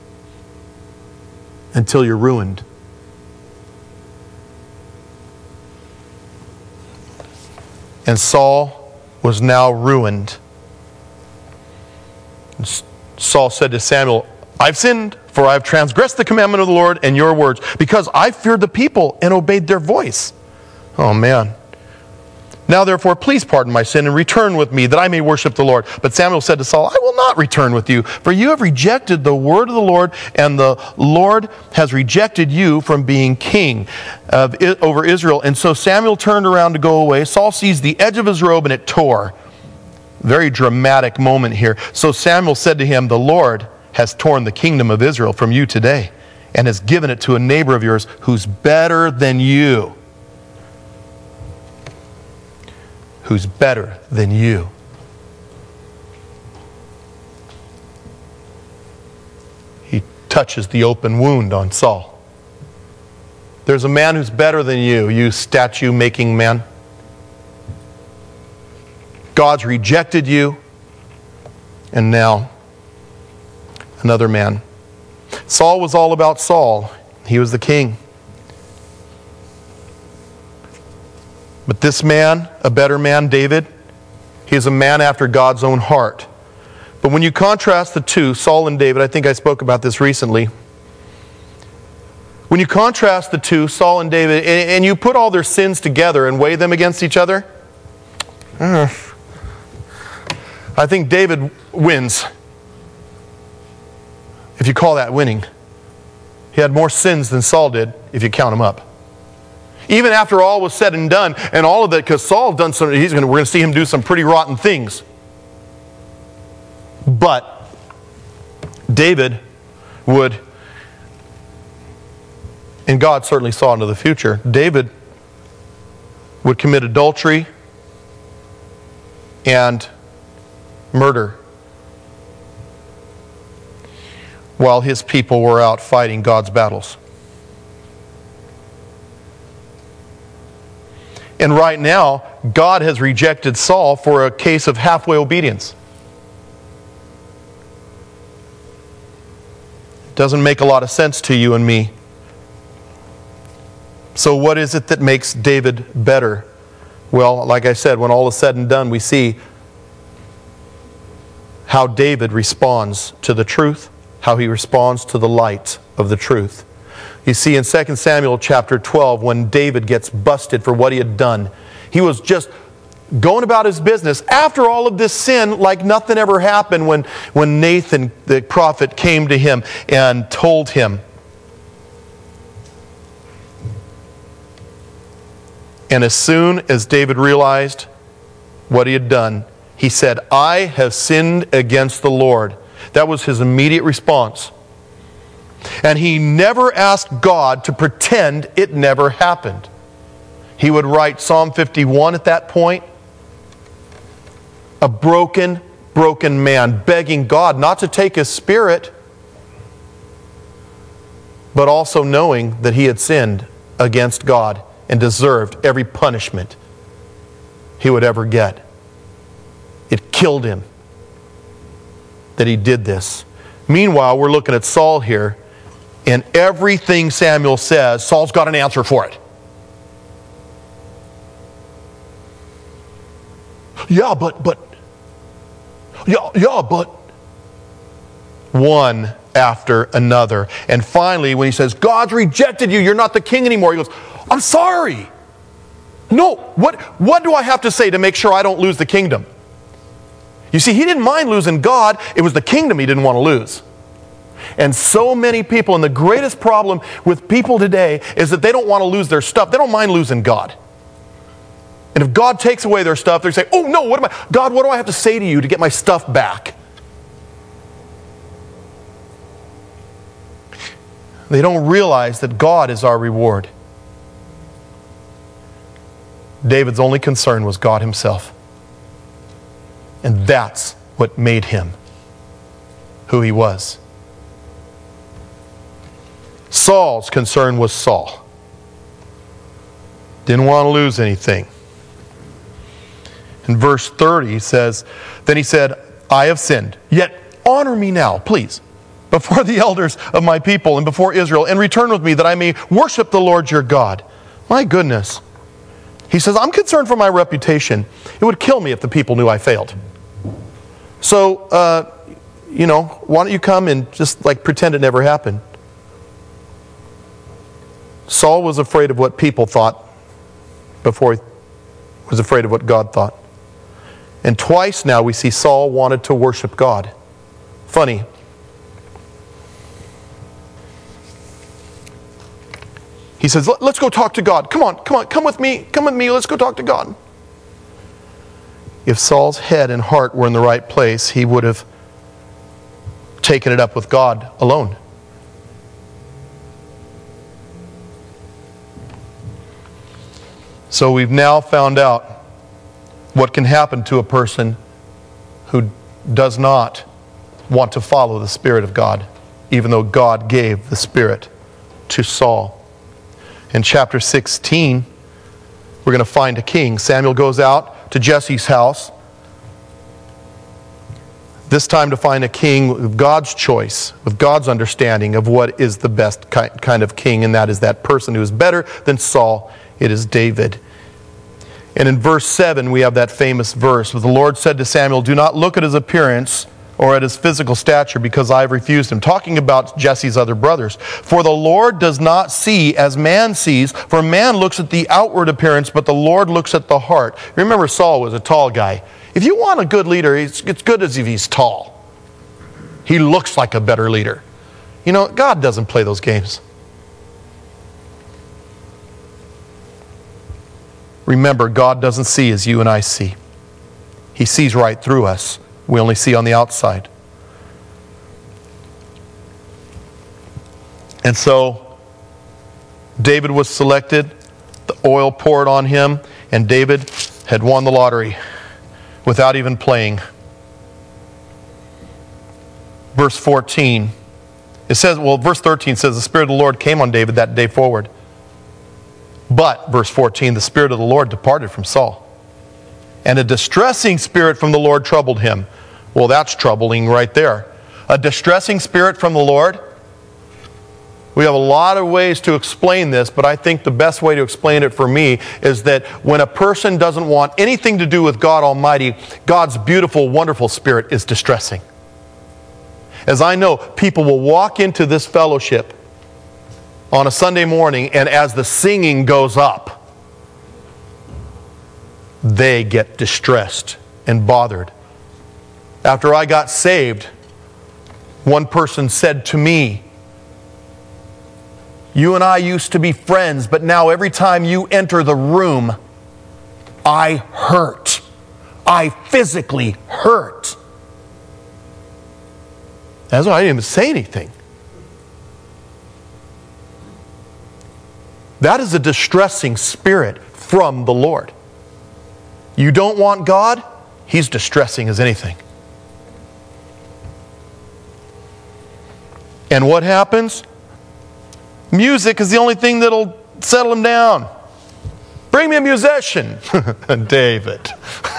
until you're ruined. And Saul was now ruined. Saul said to Samuel, I've sinned, for I have transgressed the commandment of the Lord and your words, because I feared the people and obeyed their voice. Oh man. Now therefore, please pardon my sin and return with me, that I may worship the Lord. But Samuel said to Saul, I will not return with you, for you have rejected the word of the Lord, and the Lord has rejected you from being king of, over Israel. And so Samuel turned around to go away. Saul seized the edge of his robe, and it tore. Very dramatic moment here. So Samuel said to him, the Lord has torn the kingdom of Israel from you today, and has given it to a neighbor of yours who's better than you. Who's better than you. He touches the open wound on Saul. There's a man who's better than you, you statue-making man. God's rejected you, and now another man. Saul was all about Saul. He was the king. But this man, a better man, David, he is a man after God's own heart. But when you contrast the two, Saul and David, I think I spoke about this recently. When you contrast the two, Saul and David, and, and you put all their sins together and weigh them against each other, uh, I think David wins. If you call that winning. He had more sins than Saul did, if you count them up. Even after all was said and done, and all of that, because Saul done some, he's going to, we're going to see him do some pretty rotten things. But David would, and God certainly saw into the future, David would commit adultery and murder while his people were out fighting God's battles. And right now, God has rejected Saul for a case of halfway obedience. It doesn't make a lot of sense to you and me. So what is it that makes David better? Well, like I said, when all is said and done, we see how David responds to the truth, how he responds to the light of the truth. You see in Second Samuel chapter twelve, when David gets busted for what he had done, he was just going about his business after all of this sin like nothing ever happened when, when Nathan the prophet came to him and told him. And as soon as David realized what he had done, he said, I have sinned against the Lord. That was his immediate response. And he never asked God to pretend it never happened. He would write Psalm fifty-one at that point. A broken, broken man begging God not to take his spirit, but also knowing that he had sinned against God and deserved every punishment he would ever get. It killed him that he did this. Meanwhile, we're looking at Saul here, and everything Samuel says, Saul's got an answer for it. Yeah, but, but, yeah, yeah, but. One after another. And finally, when he says, God's rejected you, you're not the king anymore, he goes, I'm sorry. No, what, what do I have to say to make sure I don't lose the kingdom? You see, he didn't mind losing God, it was the kingdom he didn't want to lose. And so many people, and the greatest problem with people today is that they don't want to lose their stuff. They don't mind losing God. And if God takes away their stuff, they say, oh no, what am I, God, what do I have to say to you to get my stuff back? They don't realize that God is our reward. David's only concern was God himself. And that's what made him who he was. Saul's concern was Saul. Didn't want to lose anything. In verse thirty, he says, then he said, I have sinned, yet honor me now, please, before the elders of my people and before Israel, and return with me that I may worship the Lord your God. My goodness. He says, I'm concerned for my reputation. It would kill me if the people knew I failed. So, uh, you know, why don't you come and just like pretend it never happened? Saul was afraid of what people thought before he was afraid of what God thought. And twice now we see Saul wanted to worship God. Funny. He says, let's go talk to God. Come on, come on, come with me, come with me, let's go talk to God. If Saul's head and heart were in the right place, he would have taken it up with God alone. So we've now found out what can happen to a person who does not want to follow the Spirit of God, even though God gave the Spirit to Saul. In chapter sixteen, we're going to find a king. Samuel goes out to Jesse's house, this time to find a king with God's choice, with God's understanding of what is the best kind of king, and that is that person who is better than Saul. It is David. And in verse seven, we have that famous verse where the Lord said to Samuel, do not look at his appearance or at his physical stature, because I have refused him. Talking about Jesse's other brothers. For the Lord does not see as man sees, for man looks at the outward appearance, but the Lord looks at the heart. Remember, Saul was a tall guy. If you want a good leader, it's good as if he's tall. He looks like a better leader. You know, God doesn't play those games. Remember, God doesn't see as you and I see. He sees right through us. We only see on the outside. And so, David was selected, the oil poured on him, and David had won the lottery without even playing. Verse fourteen, it says, well, verse thirteen says, the Spirit of the Lord came on David that day forward. But, verse fourteen, the Spirit of the Lord departed from Saul, and a distressing spirit from the Lord troubled him. Well, that's troubling right there. A distressing spirit from the Lord. We have a lot of ways to explain this, but I think the best way to explain it for me is that when a person doesn't want anything to do with God Almighty, God's beautiful, wonderful Spirit is distressing. As I know, people will walk into this fellowship on a Sunday morning, and as the singing goes up, they get distressed and bothered. After I got saved, one person said to me, you and I used to be friends, but now every time you enter the room, I hurt. I physically hurt. That's why I didn't even say anything. That is a distressing spirit from the Lord. You don't want God? He's distressing as anything. And what happens? Music is the only thing that'll settle him down. Bring me a musician. David.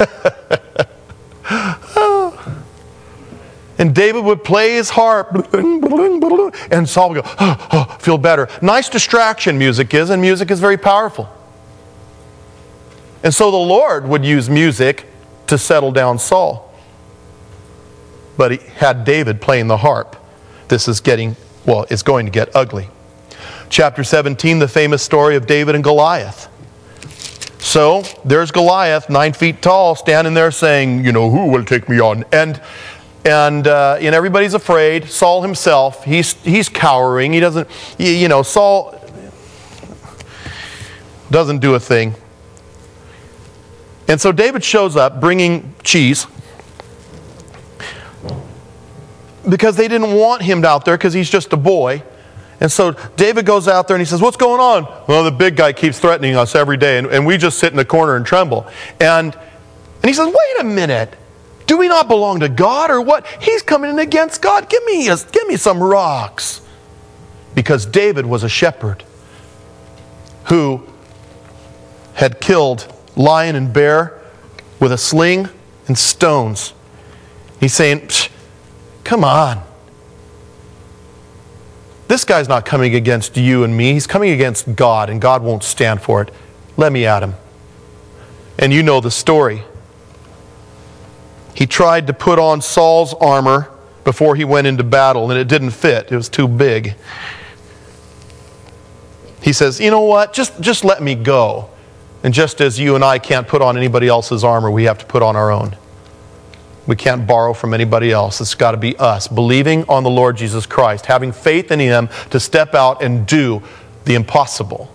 And David would play his harp. And Saul would go, oh, oh, feel better. Nice distraction music is, and music is very powerful. And so the Lord would use music to settle down Saul. But he had David playing the harp. This is getting, well, it's going to get ugly. Chapter seventeen, the famous story of David and Goliath. So, there's Goliath, nine feet tall, standing there saying, you know, who will take me on? And and uh, and everybody's afraid. Saul himself, he's he's cowering. He doesn't, you know, Saul doesn't do a thing. And so David shows up bringing cheese, because they didn't want him out there because he's just a boy. And so David goes out there and he says, what's going on? Well, the big guy keeps threatening us every day, and, and we just sit in the corner and tremble. And, and he says, wait a minute. Do we not belong to God or what? He's coming in against God. Give me, a, give me some rocks. Because David was a shepherd who had killed lion and bear with a sling and stones. He's saying, come on. This guy's not coming against you and me. He's coming against God, and God won't stand for it. Let me at him. And you know the story. He tried to put on Saul's armor before he went into battle, and it didn't fit. It was too big. He says, you know what? Just, just let me go. And just as you and I can't put on anybody else's armor, we have to put on our own. We can't borrow from anybody else. It's got to be us, believing on the Lord Jesus Christ, having faith in Him to step out and do the impossible.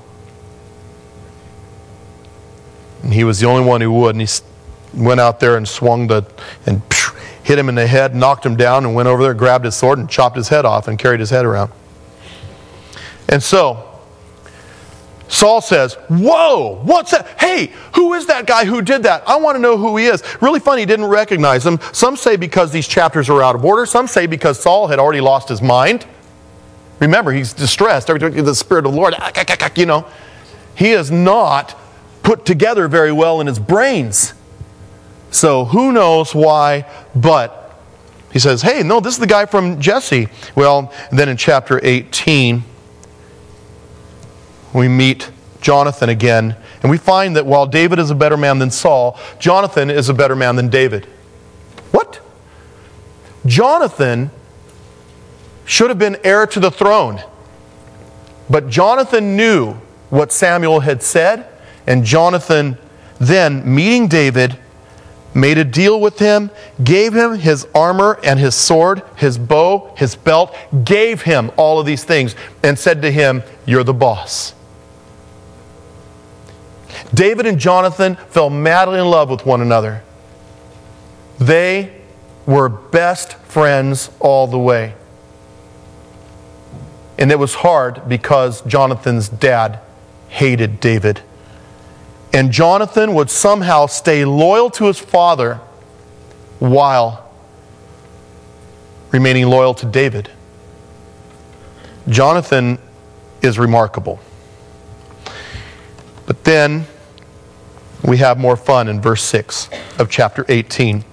And he was the only one who would, and he went out there and swung the, and hit him in the head, knocked him down, and went over there, grabbed his sword, and chopped his head off, and carried his head around. And so, Saul says, whoa, what's that? Hey, who is that guy who did that? I want to know who he is. Really funny, he didn't recognize him. Some say because these chapters are out of order. Some say because Saul had already lost his mind. Remember, he's distressed. Every time the Spirit of the Lord, you know. He is not put together very well in his brains. So who knows why, but he says, hey, no, this is the guy from Jesse. Well, then in chapter eighteen, we meet Jonathan again, and we find that while David is a better man than Saul, Jonathan is a better man than David. What? Jonathan should have been heir to the throne, but Jonathan knew what Samuel had said, and Jonathan then, meeting David, made a deal with him, gave him his armor and his sword, his bow, his belt, gave him all of these things, and said to him, you're the boss. David and Jonathan fell madly in love with one another. They were best friends all the way. And it was hard because Jonathan's dad hated David. And Jonathan would somehow stay loyal to his father while remaining loyal to David. Jonathan is remarkable. But then we have more fun in verse six of chapter eighteen.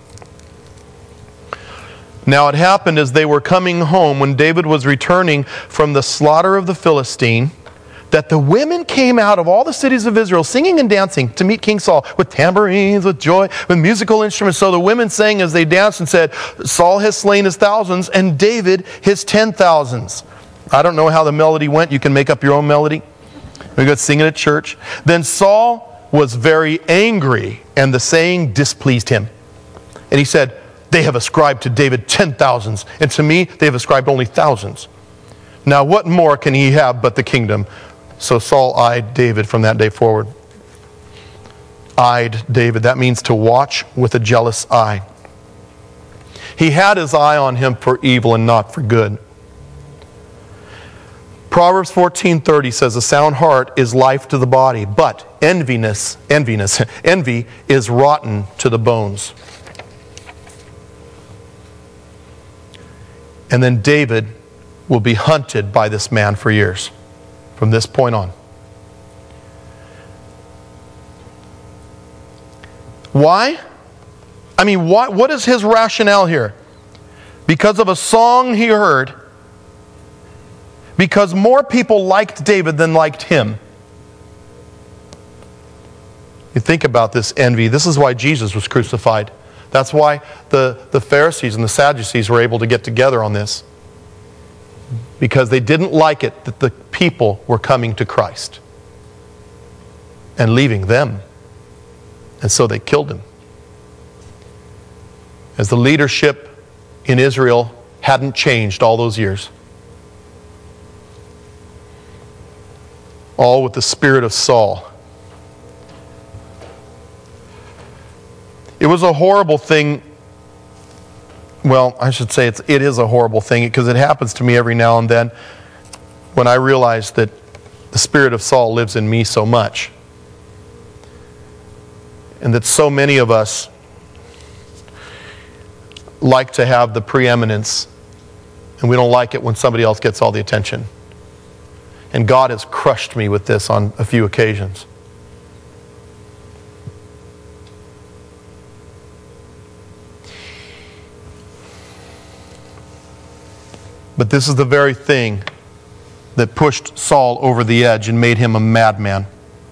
Now it happened as they were coming home, when David was returning from the slaughter of the Philistine, that the women came out of all the cities of Israel singing and dancing to meet King Saul with tambourines, with joy, with musical instruments. So the women sang as they danced and said, Saul has slain his thousands and David his ten thousands. I don't know how the melody went. You can make up your own melody. We go sing it at church. Then Saul was very angry, and the saying displeased him. And he said, they have ascribed to David ten thousands, and to me they have ascribed only thousands. Now what more can he have but the kingdom? So Saul eyed David from that day forward. Eyed David, that means to watch with a jealous eye. He had his eye on him for evil and not for good. Proverbs fourteen thirty says, a sound heart is life to the body, but enviness, enviness, envy is rotten to the bones. And then David will be hunted by this man for years, from this point on. Why? I mean, why, what is his rationale here? Because of a song he heard. Because more people liked David than liked him. You think about this envy. This is why Jesus was crucified. That's why the, the Pharisees and the Sadducees were able to get together on this. Because they didn't like it that the people were coming to Christ and leaving them. And so they killed him. As the leadership in Israel hadn't changed all those years. All with the spirit of Saul. It was a horrible thing. Well, I should say it's, it is a horrible thing, because it happens to me every now and then when I realize that the spirit of Saul lives in me so much. And that so many of us like to have the preeminence, and we don't like it when somebody else gets all the attention. And God has crushed me with this on a few occasions. But this is the very thing that pushed Saul over the edge and made him a madman.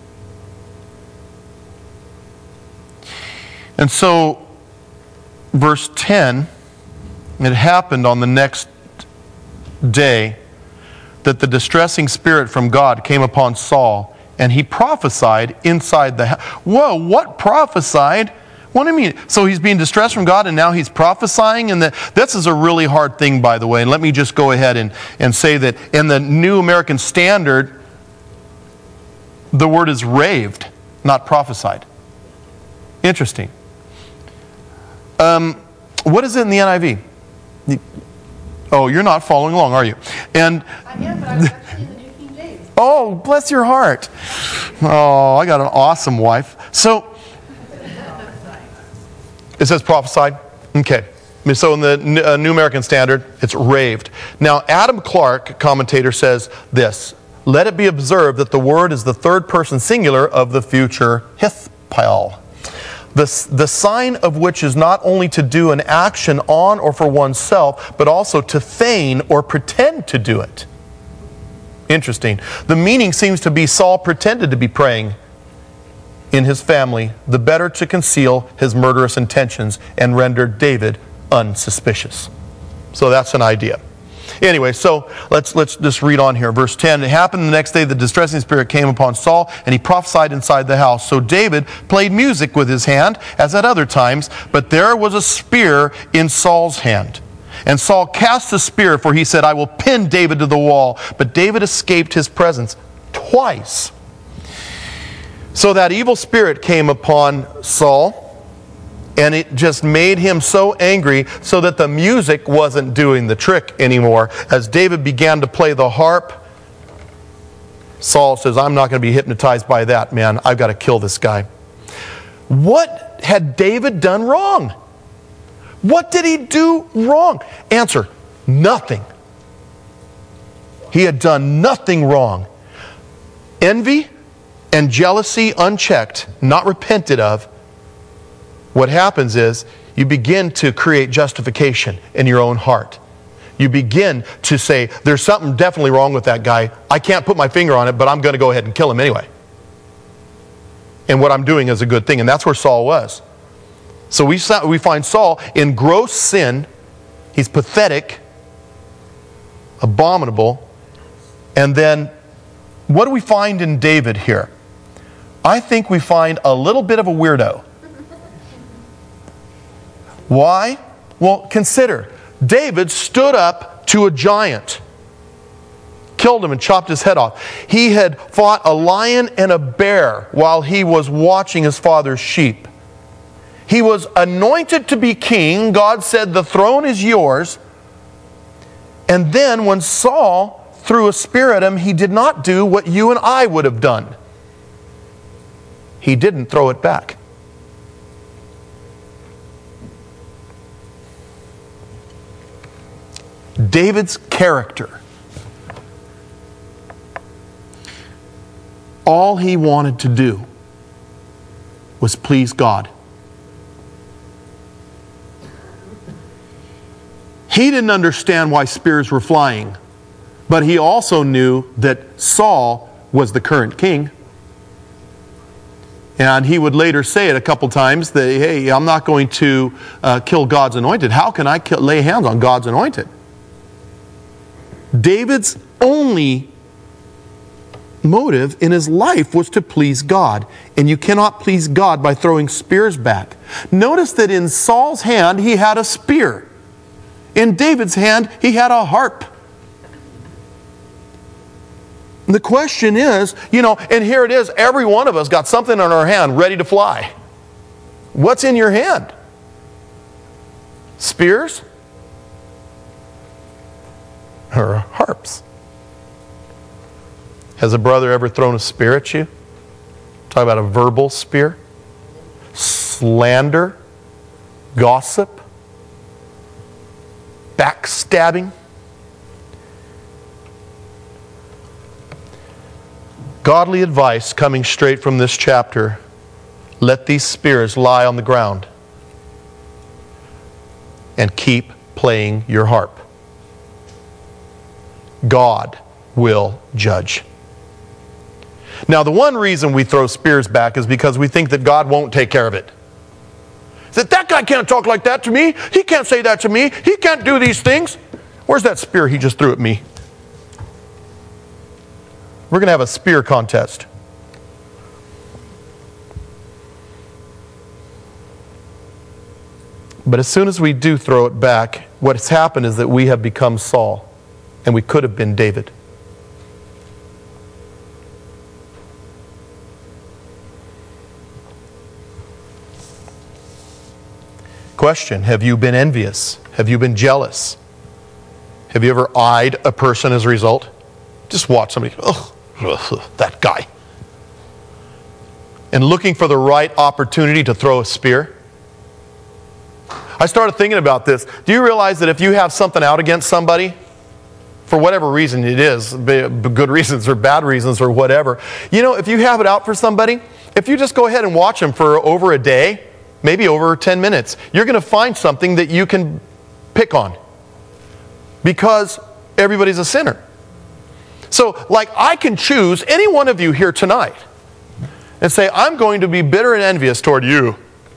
And so, verse ten, it happened on the next day that the distressing spirit from God came upon Saul, and he prophesied inside the house. Whoa, what prophesied? What do you mean? So he's being distressed from God and now he's prophesying? And the, this is a really hard thing, by the way. And let me just go ahead and, and say that in the New American Standard, the word is raved, not prophesied. Interesting. Um, what is it in the N I V? Oh, you're not following along, are you? And I am, but I was actually in the New King James. Oh, bless your heart. Oh, I got an awesome wife. So, it says prophesied? Okay. So in the uh, New American Standard, it's raved. Now, Adam Clark, commentator, says this: let it be observed that the word is the third person singular of the future hithpal. The, the sign of which is not only to do an action on or for oneself, but also to feign or pretend to do it. Interesting. The meaning seems to be Saul pretended to be praying in his family, the better to conceal his murderous intentions and render David unsuspicious. So that's an idea. Anyway, so let's let's just read on here. Verse ten, it happened the next day the distressing spirit came upon Saul, and he prophesied inside the house. So David played music with his hand, as at other times, but there was a spear in Saul's hand. And Saul cast the spear, for he said, I will pin David to the wall. But David escaped his presence twice. So that evil spirit came upon Saul, and it just made him so angry so that the music wasn't doing the trick anymore. As David began to play the harp, Saul says, I'm not going to be hypnotized by that, man. I've got to kill this guy. What had David done wrong? What did he do wrong? Answer, nothing. He had done nothing wrong. Envy and jealousy unchecked, not repented of, what happens is you begin to create justification in your own heart. You begin to say, there's something definitely wrong with that guy. I can't put my finger on it, but I'm going to go ahead and kill him anyway. And what I'm doing is a good thing. And that's where Saul was. So we, we find Saul in gross sin. He's pathetic, abominable. And then what do we find in David here? I think we find a little bit of a weirdo. Why? Well, consider. David stood up to a giant, killed him and chopped his head off. He had fought a lion and a bear while he was watching his father's sheep. He was anointed to be king. God said, the throne is yours. And then when Saul threw a spear at him, he did not do what you and I would have done. He didn't throw it back. David's character. All he wanted to do was please God. He didn't understand why spears were flying, but he also knew that Saul was the current king. And he would later say it a couple times that, hey, I'm not going to uh, kill God's anointed. How can I kill, lay hands on God's anointed? David's only motive in his life was to please God. And you cannot please God by throwing spears back. Notice that in Saul's hand, he had a spear. In David's hand, he had a harp. The question is, you know, and here it is, every one of us got something in our hand ready to fly. What's in your hand? Spears? Or harps? Has a brother ever thrown a spear at you? Talk about a verbal spear. Slander. Gossip. Backstabbing. Godly advice coming straight from this chapter. Let these spears lie on the ground and keep playing your harp. God will judge. Now, the one reason we throw spears back is because we think that God won't take care of it. That that guy can't talk like that to me. He can't say that to me. He can't do these things. Where's that spear he just threw at me? We're going to have a spear contest. But as soon as we do throw it back, what's happened is that we have become Saul, and we could have been David. Question, have you been envious? Have you been jealous? Have you ever eyed a person as a result? Just watch somebody, oh, that guy. And looking for the right opportunity to throw a spear. I started thinking about this. Do you realize that if you have something out against somebody, for whatever reason it is, good reasons or bad reasons or whatever, you know, if you have it out for somebody, if you just go ahead and watch them for over a day, maybe over ten minutes, you're going to find something that you can pick on. Because everybody's a sinner. So, like, I can choose any one of you here tonight and say, I'm going to be bitter and envious toward you.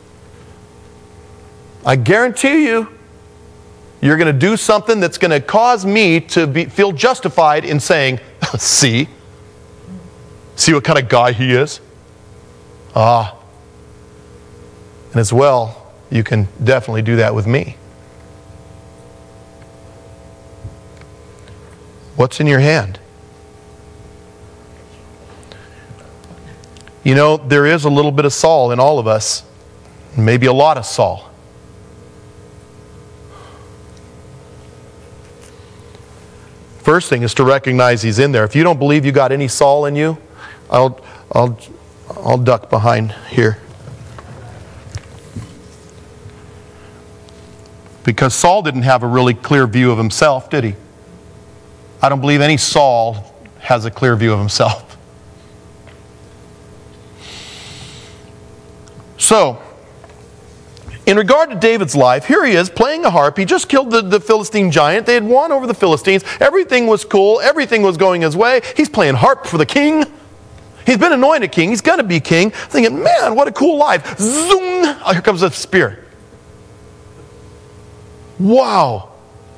I guarantee you, you're going to do something that's going to cause me to be, feel justified in saying, see? See what kind of guy he is? Ah. And as well, you can definitely do that with me. What's in your hand? You know, there is a little bit of Saul in all of us. Maybe a lot of Saul. First thing is to recognize he's in there. If you don't believe you got any Saul in you, I'll, I'll, I'll duck behind here. Because Saul didn't have a really clear view of himself, did he? I don't believe any Saul has a clear view of himself. So, in regard to David's life, here he is playing a harp. He just killed the, the Philistine giant. They had won over the Philistines. Everything was cool. Everything was going his way. He's playing harp for the king. He's been anointed king. He's going to be king. Thinking, man, what a cool life. Zoom! Oh, here comes a spear. Wow.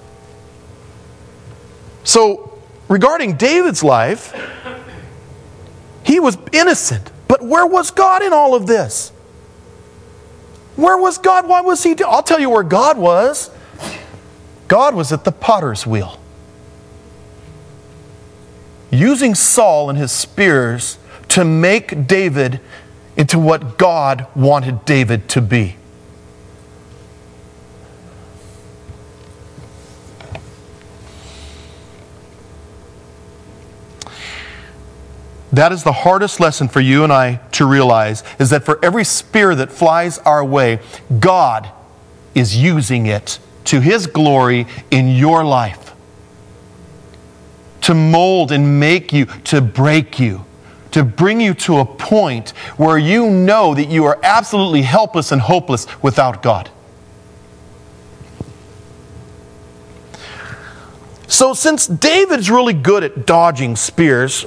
So, regarding David's life, he was innocent. But where was God in all of this? Where was God? Why was he? Do- I'll tell you where God was. God was at the potter's wheel. Using Saul and his spears to make David into what God wanted David to be. That is the hardest lesson for you and I to realize, is that for every spear that flies our way, God is using it to His glory in your life. To mold and make you, to break you, to bring you to a point where you know that you are absolutely helpless and hopeless without God. So since David's really good at dodging spears,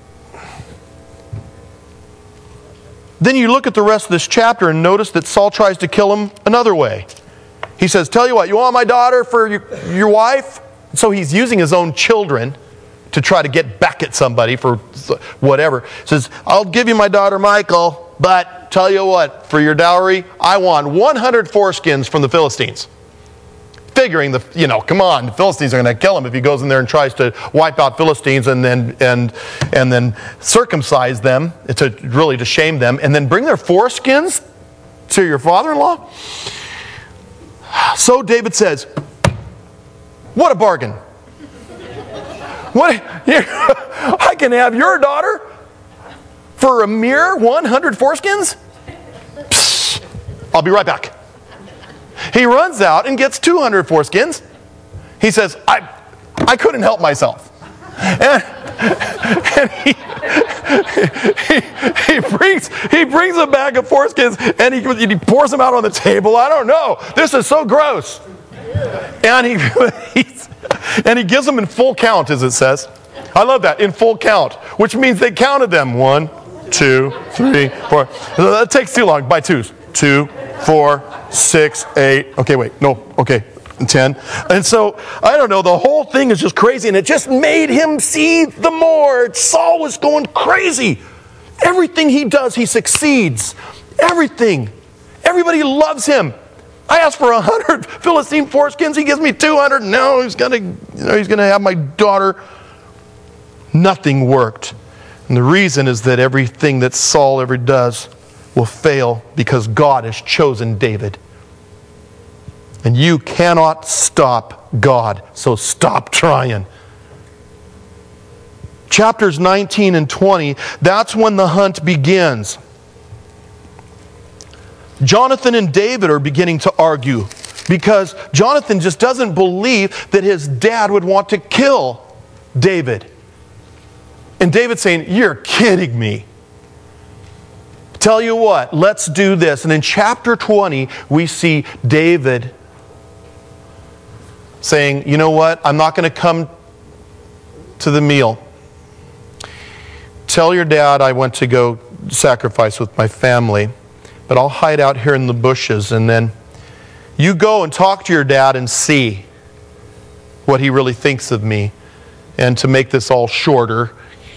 then you look at the rest of this chapter and notice that Saul tries to kill him another way. He says, tell you what, you want my daughter for your, your wife? So he's using his own children to try to get back at somebody for whatever. He says, I'll give you my daughter Michal, but tell you what, for your dowry, I want one hundred foreskins from the Philistines. Figuring, the you know, come on, the Philistines are going to kill him if he goes in there and tries to wipe out Philistines and then and and then circumcise them, to really to shame them, and then bring their foreskins to your father-in-law. So David says, what a bargain. What, I can have your daughter for a mere one hundred foreskins? Psst, I'll be right back. He runs out and gets two hundred foreskins. He says, I, I couldn't help myself. And, and he, he, he brings he brings a bag of foreskins and he, he pours them out on the table. I don't know. This is so gross. And he he's, and he gives them in full count, as it says. I love that, in full count, which means they counted them. One, two, three, four. That takes too long. By twos. Two, four, six, eight. Okay, wait. No. Okay. Ten. And so, I don't know, the whole thing is just crazy, and it just made him see the more. Saul was going crazy. Everything he does, he succeeds. Everything. Everybody loves him. I asked for a hundred Philistine foreskins. He gives me two hundred. No, he's gonna, you know, he's gonna have my daughter. Nothing worked. And the reason is that everything that Saul ever does will fail because God has chosen David. And you cannot stop God, so stop trying. Chapters nineteen and twenty, that's when the hunt begins. Jonathan and David are beginning to argue because Jonathan just doesn't believe that his dad would want to kill David. And David's saying, "You're kidding me. Tell you what, let's do this." And in chapter twenty, we see David saying, "You know what? I'm not going to come to the meal. Tell your dad I went to go sacrifice with my family, but I'll hide out here in the bushes, and then you go and talk to your dad and see what he really thinks of me." And to make this all shorter,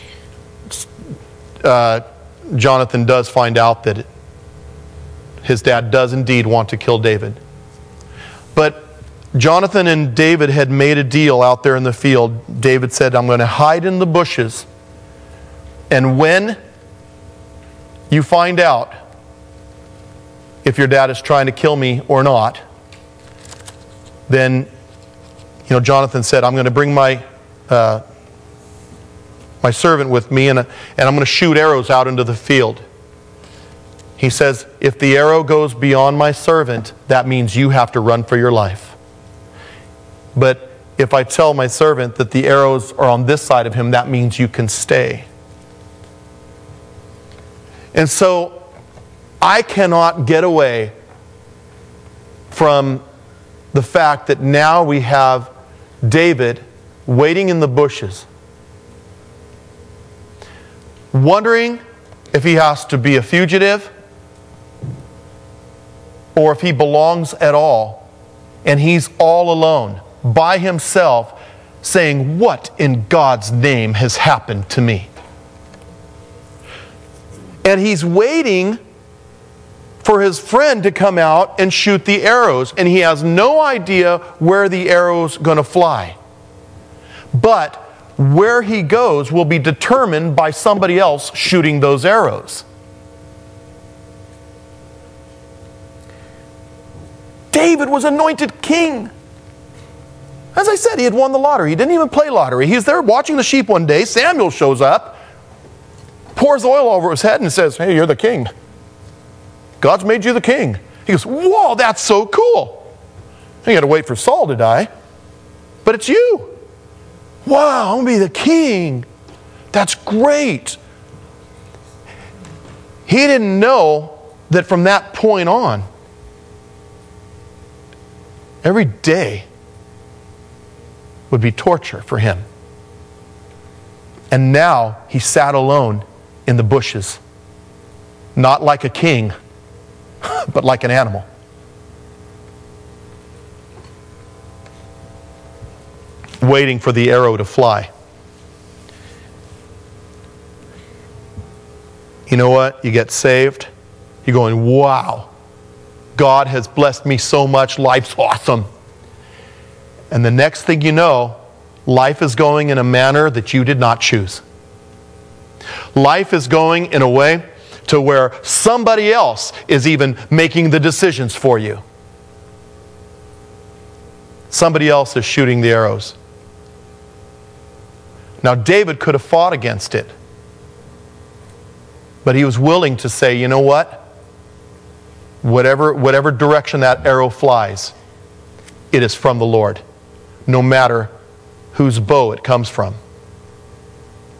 uh, Jonathan does find out that his dad does indeed want to kill David. But Jonathan and David had made a deal out there in the field. David said, "I'm going to hide in the bushes, and when you find out if your dad is trying to kill me or not, then," you know, Jonathan said, "I'm going to bring my uh, my servant with me, and, and I'm going to shoot arrows out into the field." He says, "If the arrow goes beyond my servant, that means you have to run for your life. But if I tell my servant that the arrows are on this side of him, that means you can stay." And so I cannot get away from the fact that now we have David waiting in the bushes, wondering if he has to be a fugitive or if he belongs at all. And he's all alone, by himself, saying, "What in God's name has happened to me?" And he's waiting for his friend to come out and shoot the arrows. And he has no idea where the arrow's going to fly. But where he goes will be determined by somebody else shooting those arrows. David was anointed king. As I said, he had won the lottery. He didn't even play lottery. He's there watching the sheep one day. Samuel shows up, pours oil over his head and says, "Hey, you're the king. God's made you the king." He goes, "Whoa, that's so cool. You got to wait for Saul to die, but it's you. Wow, I'm going to be the king. That's great." He didn't know that from that point on, every day would be torture for him. And now he sat alone in the bushes, not like a king, but like an animal. Waiting for the arrow to fly. You know what? You get saved. You're going, "Wow, God has blessed me so much. Life's awesome." And the next thing you know, life is going in a manner that you did not choose. Life is going in a way to where somebody else is even making the decisions for you. Somebody else is shooting the arrows. Now, David could have fought against it, but he was willing to say, "You know what? Whatever, whatever direction that arrow flies, it is from the Lord, no matter whose bow it comes from."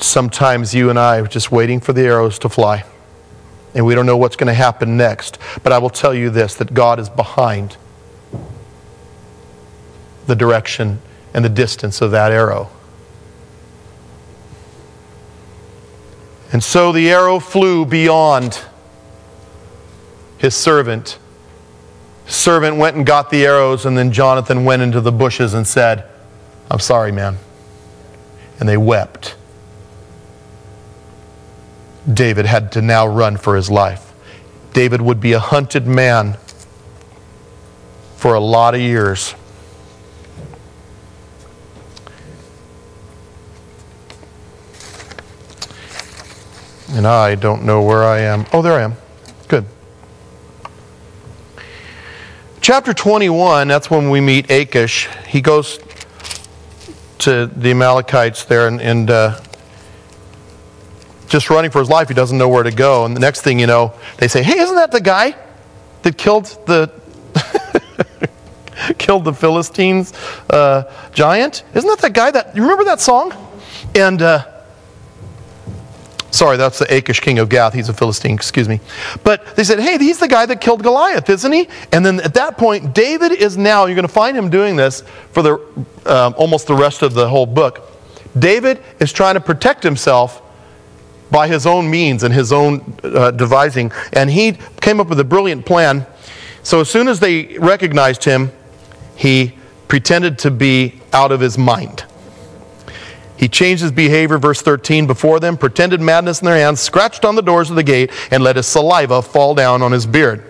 Sometimes you and I are just waiting for the arrows to fly. And we don't know what's going to happen next. But I will tell you this, that God is behind the direction and the distance of that arrow. And so the arrow flew beyond his servant. His servant went and got the arrows, and then Jonathan went into the bushes and said, I'm sorry, man. And they wept. David had to now run for his life. David would be a hunted man for a lot of years. And I don't know where I am. Oh, there I am. Good. Chapter twenty-one, that's when we meet Achish. He goes to the Amalekites there and, and uh, just running for his life. He doesn't know where to go. And the next thing you know, they say, hey, isn't that the guy that killed the killed the Philistines uh, giant? Isn't that the guy that, you remember that song? And uh, Sorry, that's the Achish, king of Gath. He's a Philistine, excuse me. But they said, hey, he's the guy that killed Goliath, isn't he? And then at that point, David is now, you're going to find him doing this for the um, almost the rest of the whole book. David is trying to protect himself by his own means and his own uh, devising. And he came up with a brilliant plan. So as soon as they recognized him, he pretended to be out of his mind. He changed his behavior, verse thirteen, before them, pretended madness in their hands, scratched on the doors of the gate, and let his saliva fall down on his beard.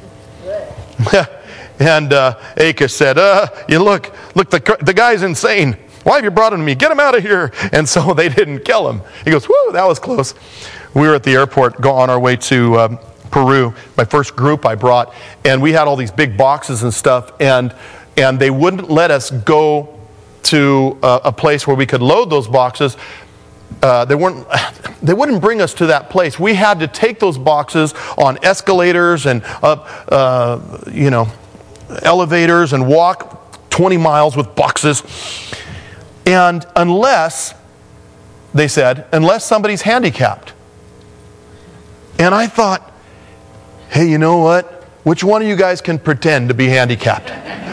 And uh, Achish said, uh, you look, look, the, the guy's insane. Why have you brought him to me? Get him out of here. And so they didn't kill him. He goes, whoo, that was close. We were at the airport, go on our way to um, Peru, my first group I brought, and we had all these big boxes and stuff, and, and they wouldn't let us go to a, a place where we could load those boxes. Uh, they weren't. They wouldn't bring us to that place. We had to take those boxes on escalators and up, uh, you know, elevators and walk twenty miles with boxes. And unless, they said, unless somebody's handicapped. And I thought, hey, you know what? Which one of you guys can pretend to be handicapped?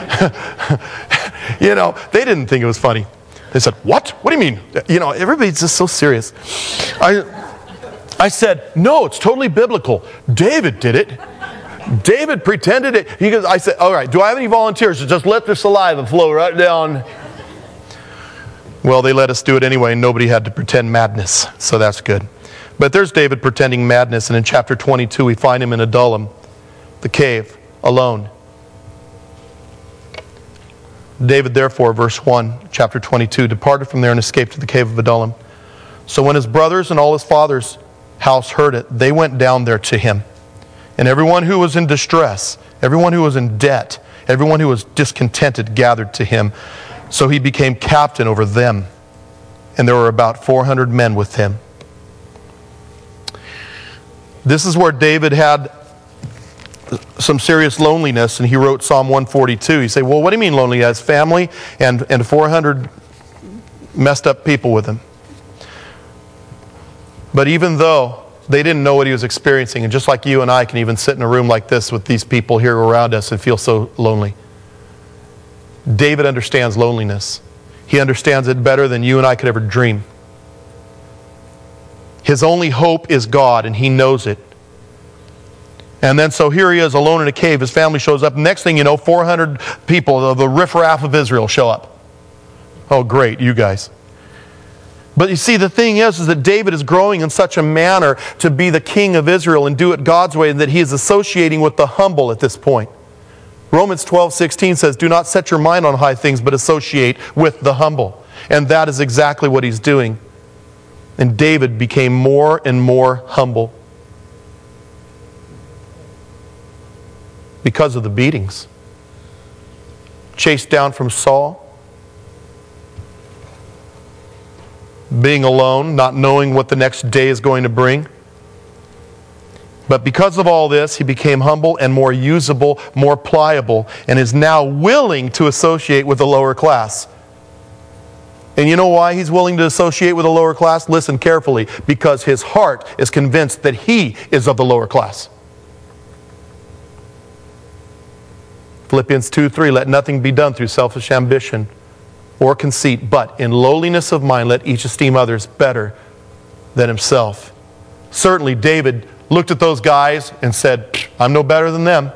You know, they didn't think it was funny. They said, what? What do you mean? You know, everybody's just so serious. I, I said, no, it's totally biblical. David did it. David pretended it. He goes, I said, all right, do I have any volunteers to just let their saliva flow right down? Well, they let us do it anyway, and nobody had to pretend madness, so that's good. But there's David pretending madness, and in chapter twenty-two, we find him in Adullam, the cave, alone. David, therefore, verse one, chapter twenty-two, departed from there and escaped to the cave of Adullam. So when his brothers and all his father's house heard it, they went down there to him. And everyone who was in distress, everyone who was in debt, everyone who was discontented gathered to him. So he became captain over them. And there were about four hundred men with him. This is where David had some serious loneliness, and he wrote Psalm one forty-two. You say, well, what do you mean lonely? He has family and, and four hundred messed up people with him. But even though they didn't know what he was experiencing, and just like you and I can even sit in a room like this with these people here around us and feel so lonely, David understands loneliness. He understands it better than you and I could ever dream. His only hope is God, and he knows it. And then so here he is alone in a cave. His family shows up. Next thing you know, four hundred people of the riffraff of Israel show up. Oh, great, you guys. But you see, the thing is, is that David is growing in such a manner to be the king of Israel and do it God's way, and that he is associating with the humble at this point. Romans twelve sixteen says, do not set your mind on high things, but associate with the humble. And that is exactly what he's doing. And David became more and more humble. Because of the beatings. Chased down from Saul. Being alone, not knowing what the next day is going to bring. But because of all this, he became humble and more usable, more pliable, and is now willing to associate with the lower class. And you know why he's willing to associate with a lower class? Listen carefully. Because his heart is convinced that he is of the lower class. Philippians two three, let nothing be done through selfish ambition or conceit, but in lowliness of mind let each esteem others better than himself. Certainly David looked at those guys and said, I'm no better than them.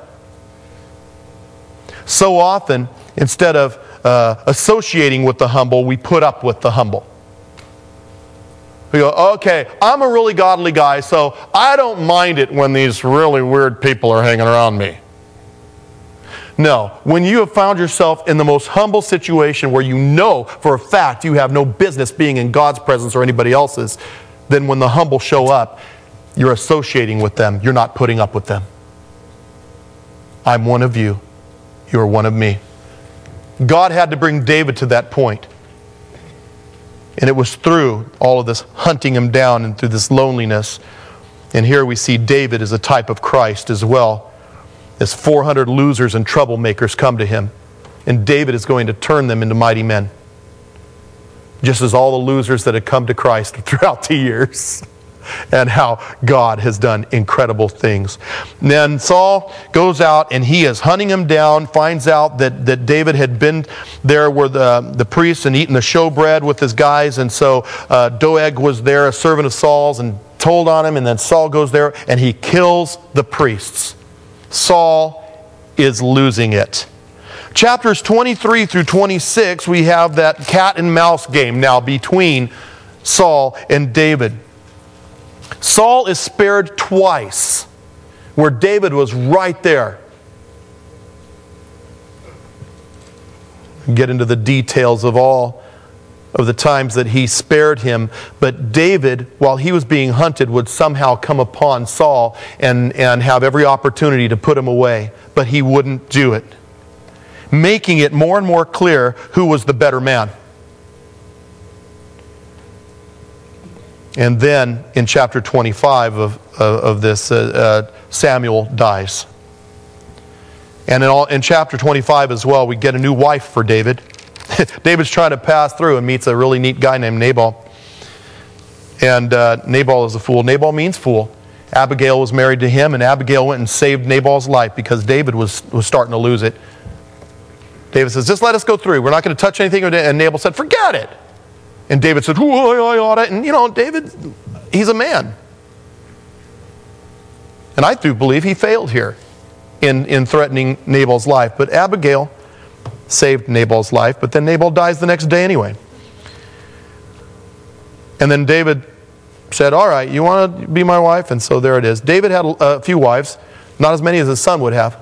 So often, instead of uh, associating with the humble, we put up with the humble. We go, okay, I'm a really godly guy, so I don't mind it when these really weird people are hanging around me. No, when you have found yourself in the most humble situation where you know for a fact you have no business being in God's presence or anybody else's, then when the humble show up, you're associating with them. You're not putting up with them. I'm one of you. You are one of me. God had to bring David to that point. And it was through all of this hunting him down and through this loneliness. And here we see David as a type of Christ as well. As four hundred losers and troublemakers come to him. And David is going to turn them into mighty men. Just as all the losers that had come to Christ throughout the years. And how God has done incredible things. And then Saul goes out and he is hunting him down, finds out that, that David had been there where the, the priests and eaten the showbread with his guys. And so uh, Doeg was there, a servant of Saul's, and told on him. And then Saul goes there and he kills the priests. Saul is losing it. Chapters twenty-three through twenty-six, we have that cat and mouse game now between Saul and David. Saul is spared twice, where David was right there. Get into the details of all of the times that he spared him. But David, while he was being hunted, would somehow come upon Saul and, and have every opportunity to put him away. But he wouldn't do it. Making it more and more clear who was the better man. And then in chapter twenty-five of, of, of this, uh, uh, Samuel dies. And in, all, in chapter twenty-five as well, we get a new wife for David. David's trying to pass through and meets a really neat guy named Nabal. And uh, Nabal is a fool. Nabal means fool. Abigail was married to him, and Abigail went and saved Nabal's life because David was, was starting to lose it. David says, just let us go through. We're not going to touch anything. And Nabal said, forget it. And David said, oh, I ought it. And you know, David, he's a man. And I do believe he failed here in, in threatening Nabal's life. But Abigail saved Nabal's life, but then Nabal dies the next day anyway. And then David said, all right, you want to be my wife? And so there it is. David had a few wives, not as many as his son would have.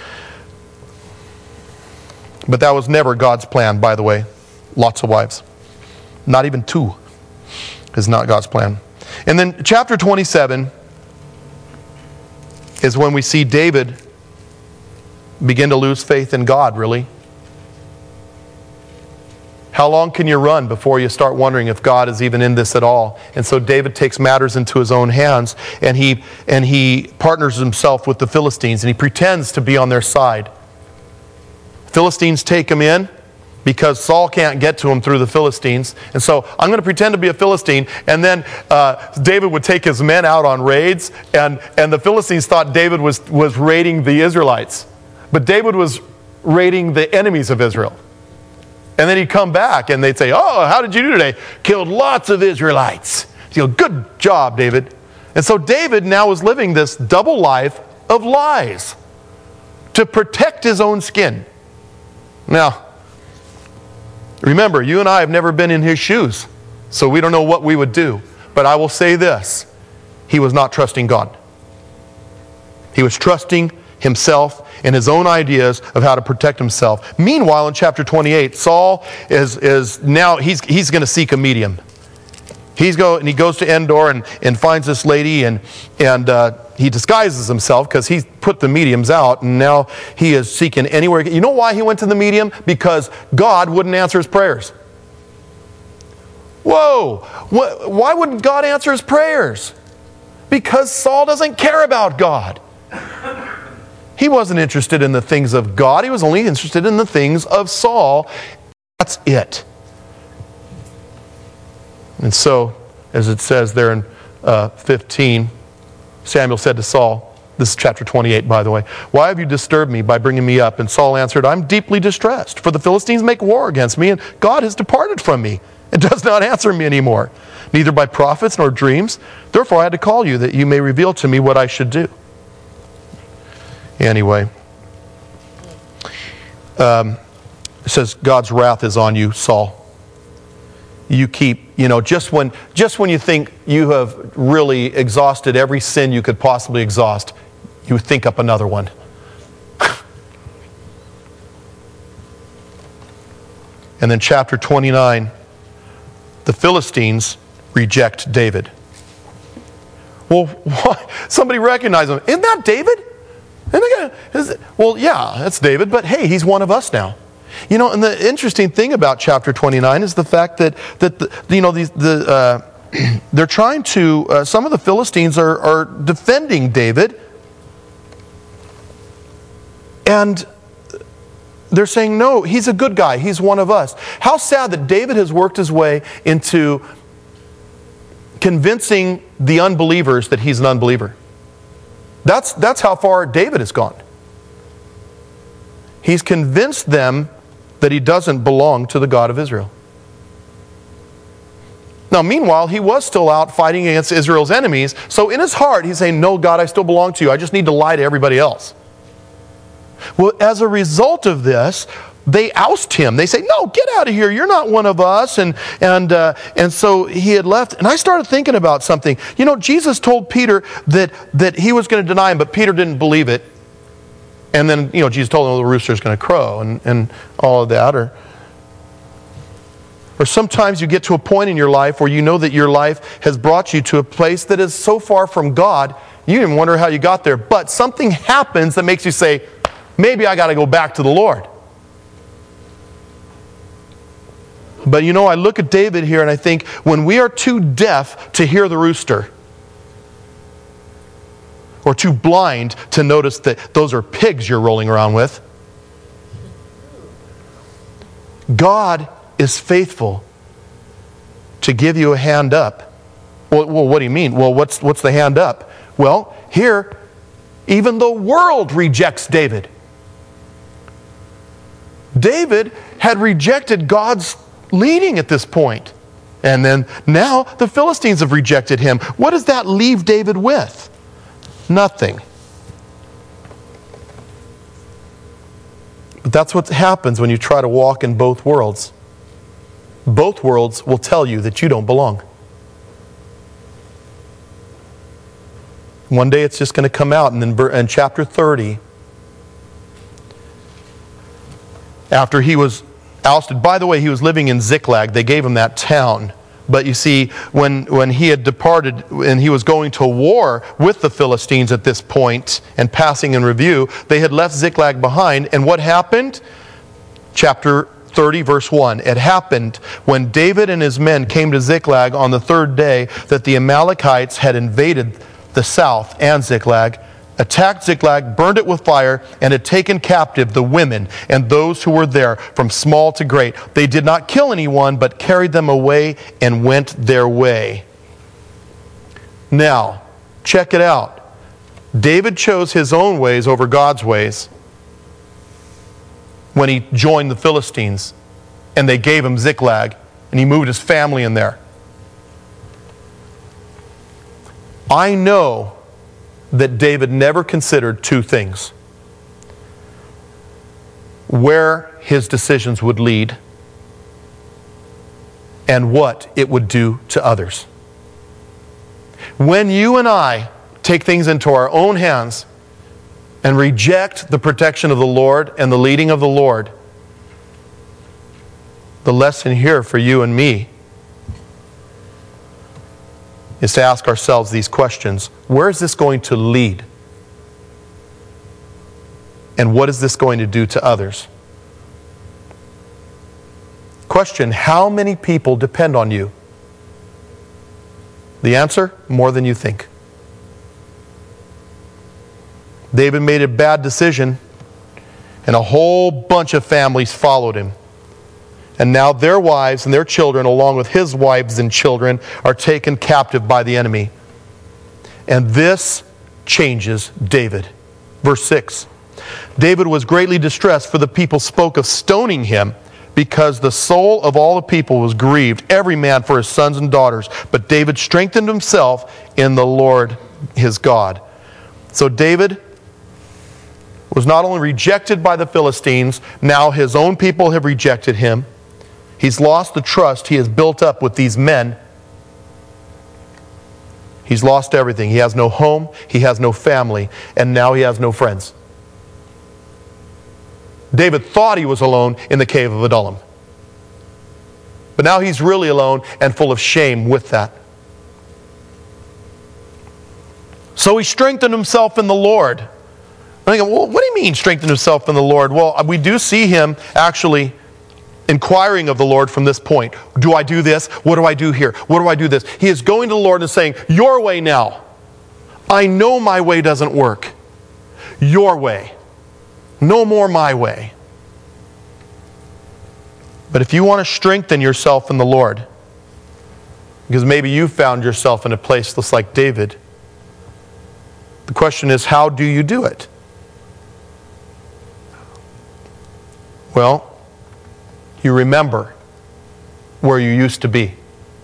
But that was never God's plan, by the way. Lots of wives. Not even two is not God's plan. And then chapter twenty-seven is when we see David begin to lose faith in God, really. How long can you run before you start wondering if God is even in this at all? And so David takes matters into his own hands, and he and he partners himself with the Philistines, and he pretends to be on their side. Philistines take him in because Saul can't get to him through the Philistines. And so I'm going to pretend to be a Philistine, and then uh, David would take his men out on raids, and, and the Philistines thought David was, was raiding the Israelites. But David was raiding the enemies of Israel. And then he'd come back and they'd say, oh, how did you do today? Killed lots of Israelites. You know, good job, David. And so David now was living this double life of lies to protect his own skin. Now, remember, you and I have never been in his shoes, so we don't know what we would do. But I will say this, he was not trusting God. He was trusting himself and his own ideas of how to protect himself. Meanwhile, in chapter twenty-eight, Saul is, is now, he's, he's going to seek a medium. He's go, and he goes to Endor and, and finds this lady, and, and uh, he disguises himself because he's put the mediums out, and now he is seeking anywhere. You know why he went to the medium? Because God wouldn't answer his prayers. Whoa! Why wouldn't God answer his prayers? Because Saul doesn't care about God. He wasn't interested in the things of God. He was only interested in the things of Saul. That's it. And so, as it says there in uh, fifteen, Samuel said to Saul, this is chapter twenty-eight, by the way, "Why have you disturbed me by bringing me up?" And Saul answered, "I'm deeply distressed, for the Philistines make war against me, and God has departed from me and does not answer me anymore, neither by prophets nor dreams. Therefore I had to call you, that you may reveal to me what I should do." Anyway, um, it says, God's wrath is on you, Saul. You keep, you know, just when, just when you think you have really exhausted every sin you could possibly exhaust, you think up another one. And then chapter twenty-nine, the Philistines reject David. Well, what? Somebody recognize him. Isn't that David? Isn't that, is it? Well, yeah, that's David, but hey, he's one of us now. You know, and the interesting thing about chapter twenty-nine is the fact that, that the, you know, these, the, uh, they're trying to, uh, some of the Philistines are, are defending David. And they're saying, no, he's a good guy. He's one of us. How sad that David has worked his way into convincing the unbelievers that he's an unbeliever. That's, that's how far David has gone. He's convinced them that he doesn't belong to the God of Israel. Now, meanwhile, he was still out fighting against Israel's enemies. So in his heart, he's saying, no, God, I still belong to you. I just need to lie to everybody else. Well, as a result of this, they oust him. They say, no, get out of here. You're not one of us. And, and, uh, and so he had left. And I started thinking about something. You know, Jesus told Peter that, that he was going to deny him, but Peter didn't believe it. And then, you know, Jesus told him, well, the rooster's going to crow and, and all of that. Or, or sometimes you get to a point in your life where you know that your life has brought you to a place that is so far from God, you even wonder how you got there. But something happens that makes you say, maybe I got to go back to the Lord. But you know, I look at David here and I think, when we are too deaf to hear the rooster, or too blind to notice that those are pigs you're rolling around with, God is faithful to give you a hand up. Well, well what do you mean? Well, what's, what's the hand up? Well, here, even the world rejects David. David had rejected God's leading at this point. And then now the Philistines have rejected him. What does that leave David with? Nothing. But that's what happens when you try to walk in both worlds. Both worlds will tell you that you don't belong. One day it's just going to come out. And then in chapter thirty, after he was ousted, by the way, he was living in Ziklag. They gave him that town. But you see, when, when he had departed and he was going to war with the Philistines at this point and passing in review, they had left Ziklag behind. And what happened? Chapter thirty, verse one. It happened when David and his men came to Ziklag on the third day that the Amalekites had invaded the south and Ziklag, attacked Ziklag, burned it with fire, and had taken captive the women and those who were there, from small to great. They did not kill anyone, but carried them away and went their way. Now, check it out. David chose his own ways over God's ways when he joined the Philistines, and they gave him Ziklag, and he moved his family in there. I know that David never considered two things: where his decisions would lead and what it would do to others. When you and I take things into our own hands and reject the protection of the Lord and the leading of the Lord, the lesson here for you and me is to ask ourselves these questions. Where is this going to lead? And what is this going to do to others? Question: how many people depend on you? The answer: more than you think. David made a bad decision, and a whole bunch of families followed him. And now their wives and their children, along with his wives and children, are taken captive by the enemy. And this changes David. Verse six. David was greatly distressed, for the people spoke of stoning him, because the soul of all the people was grieved, every man for his sons and daughters. But David strengthened himself in the Lord his God. So David was not only rejected by the Philistines, now his own people have rejected him. He's lost the trust he has built up with these men. He's lost everything. He has no home, he has no family, and now he has no friends. David thought he was alone in the cave of Adullam. But now he's really alone and full of shame with that. So he strengthened himself in the Lord. And I go, well, what do you mean strengthen himself in the Lord? Well, we do see him actually inquiring of the Lord from this point. Do I do this? What do I do here? What do I do this? He is going to the Lord and saying, your way now. I know my way doesn't work. Your way. No more my way. But if you want to strengthen yourself in the Lord, because maybe you found yourself in a place just like David, the question is, how do you do it? Well, you remember where you used to be.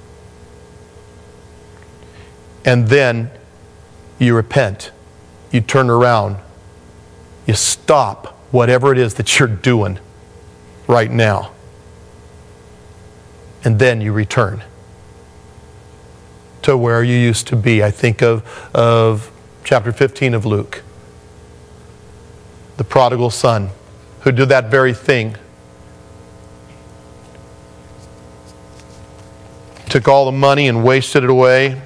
And then you repent. You turn around. You stop whatever it is that you're doing right now. And then you return to where you used to be. I think of, of chapter fifteen of Luke. The prodigal son who did that very thing. Took all the money and wasted it away.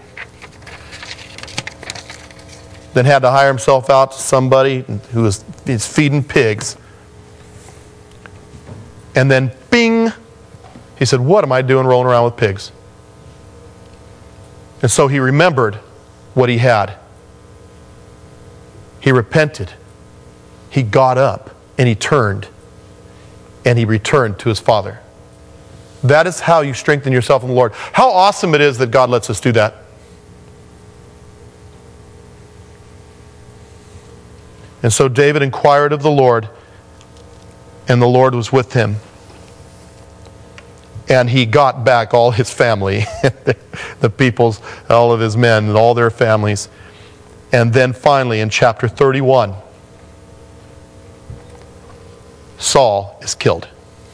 Then had to hire himself out to somebody who was is feeding pigs. And then, bing, he said, what am I doing rolling around with pigs? And so he remembered what he had. He repented. He got up and he turned. And he returned to his father. That is how you strengthen yourself in the Lord. How awesome it is that God lets us do that. And so David inquired of the Lord, and the Lord was with him. And he got back all his family, the people's, all of his men and all their families. And then finally in chapter thirty-one, Saul is killed.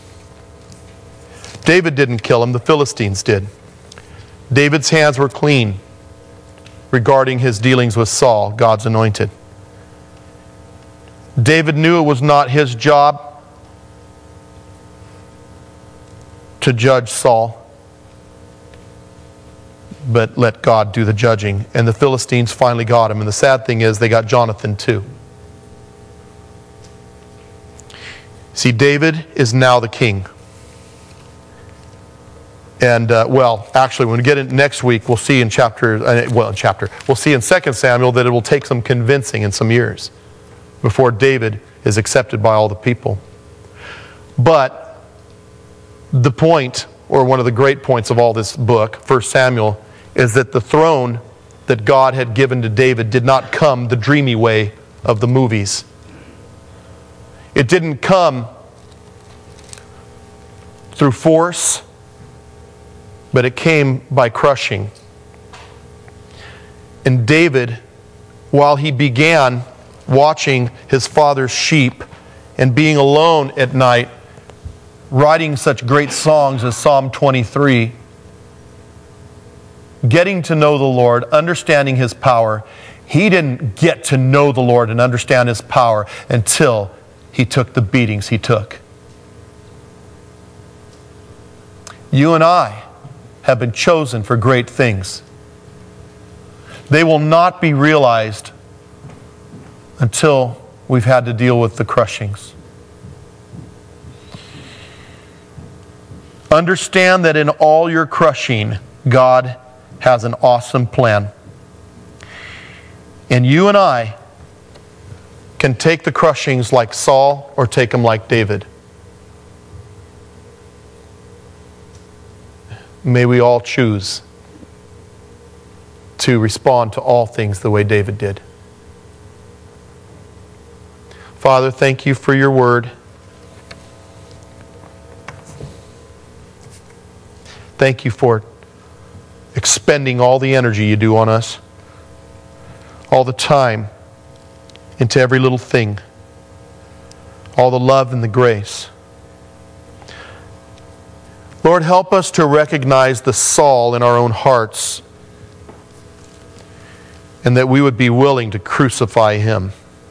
David didn't kill him, the Philistines did. David's hands were clean regarding his dealings with Saul, God's anointed. David knew it was not his job to judge Saul, but let God do the judging. And the Philistines finally got him. And the sad thing is, they got Jonathan too. See, David is now the king. And, uh, well, actually, when we get in next week, we'll see in chapter, uh, well, in chapter, we'll see in Second Samuel that it will take some convincing in some years before David is accepted by all the people. But the point, or one of the great points of all this book, First Samuel, is that the throne that God had given to David did not come the dreamy way of the movies. It didn't come through force, but it came by crushing. And David, while he began watching his father's sheep and being alone at night, writing such great songs as Psalm twenty-three, getting to know the Lord, understanding His power, he didn't get to know the Lord and understand His power until he took the beatings he took. You and I have been chosen for great things. They will not be realized until we've had to deal with the crushings. Understand that in all your crushing, God has an awesome plan. And you and I can take the crushings like Saul or take them like David. May we all choose to respond to all things the way David did. Father, thank you for your word. Thank you for expending all the energy you do on us, all the time into every little thing, all the love and the grace. Lord, help us to recognize the Saul in our own hearts, and that we would be willing to crucify him.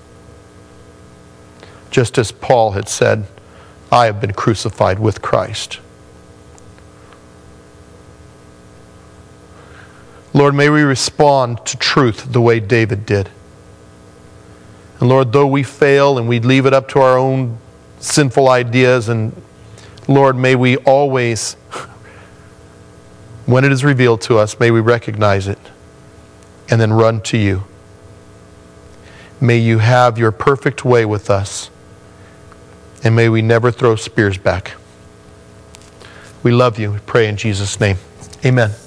Just as Paul had said, I have been crucified with Christ. Lord, may we respond to truth the way David did. And Lord, though we fail and we leave it up to our own sinful ideas, and Lord, may we always, when it is revealed to us, may we recognize it and then run to you. May you have your perfect way with us, and may we never throw spears back. We love you. We pray in Jesus' name. Amen.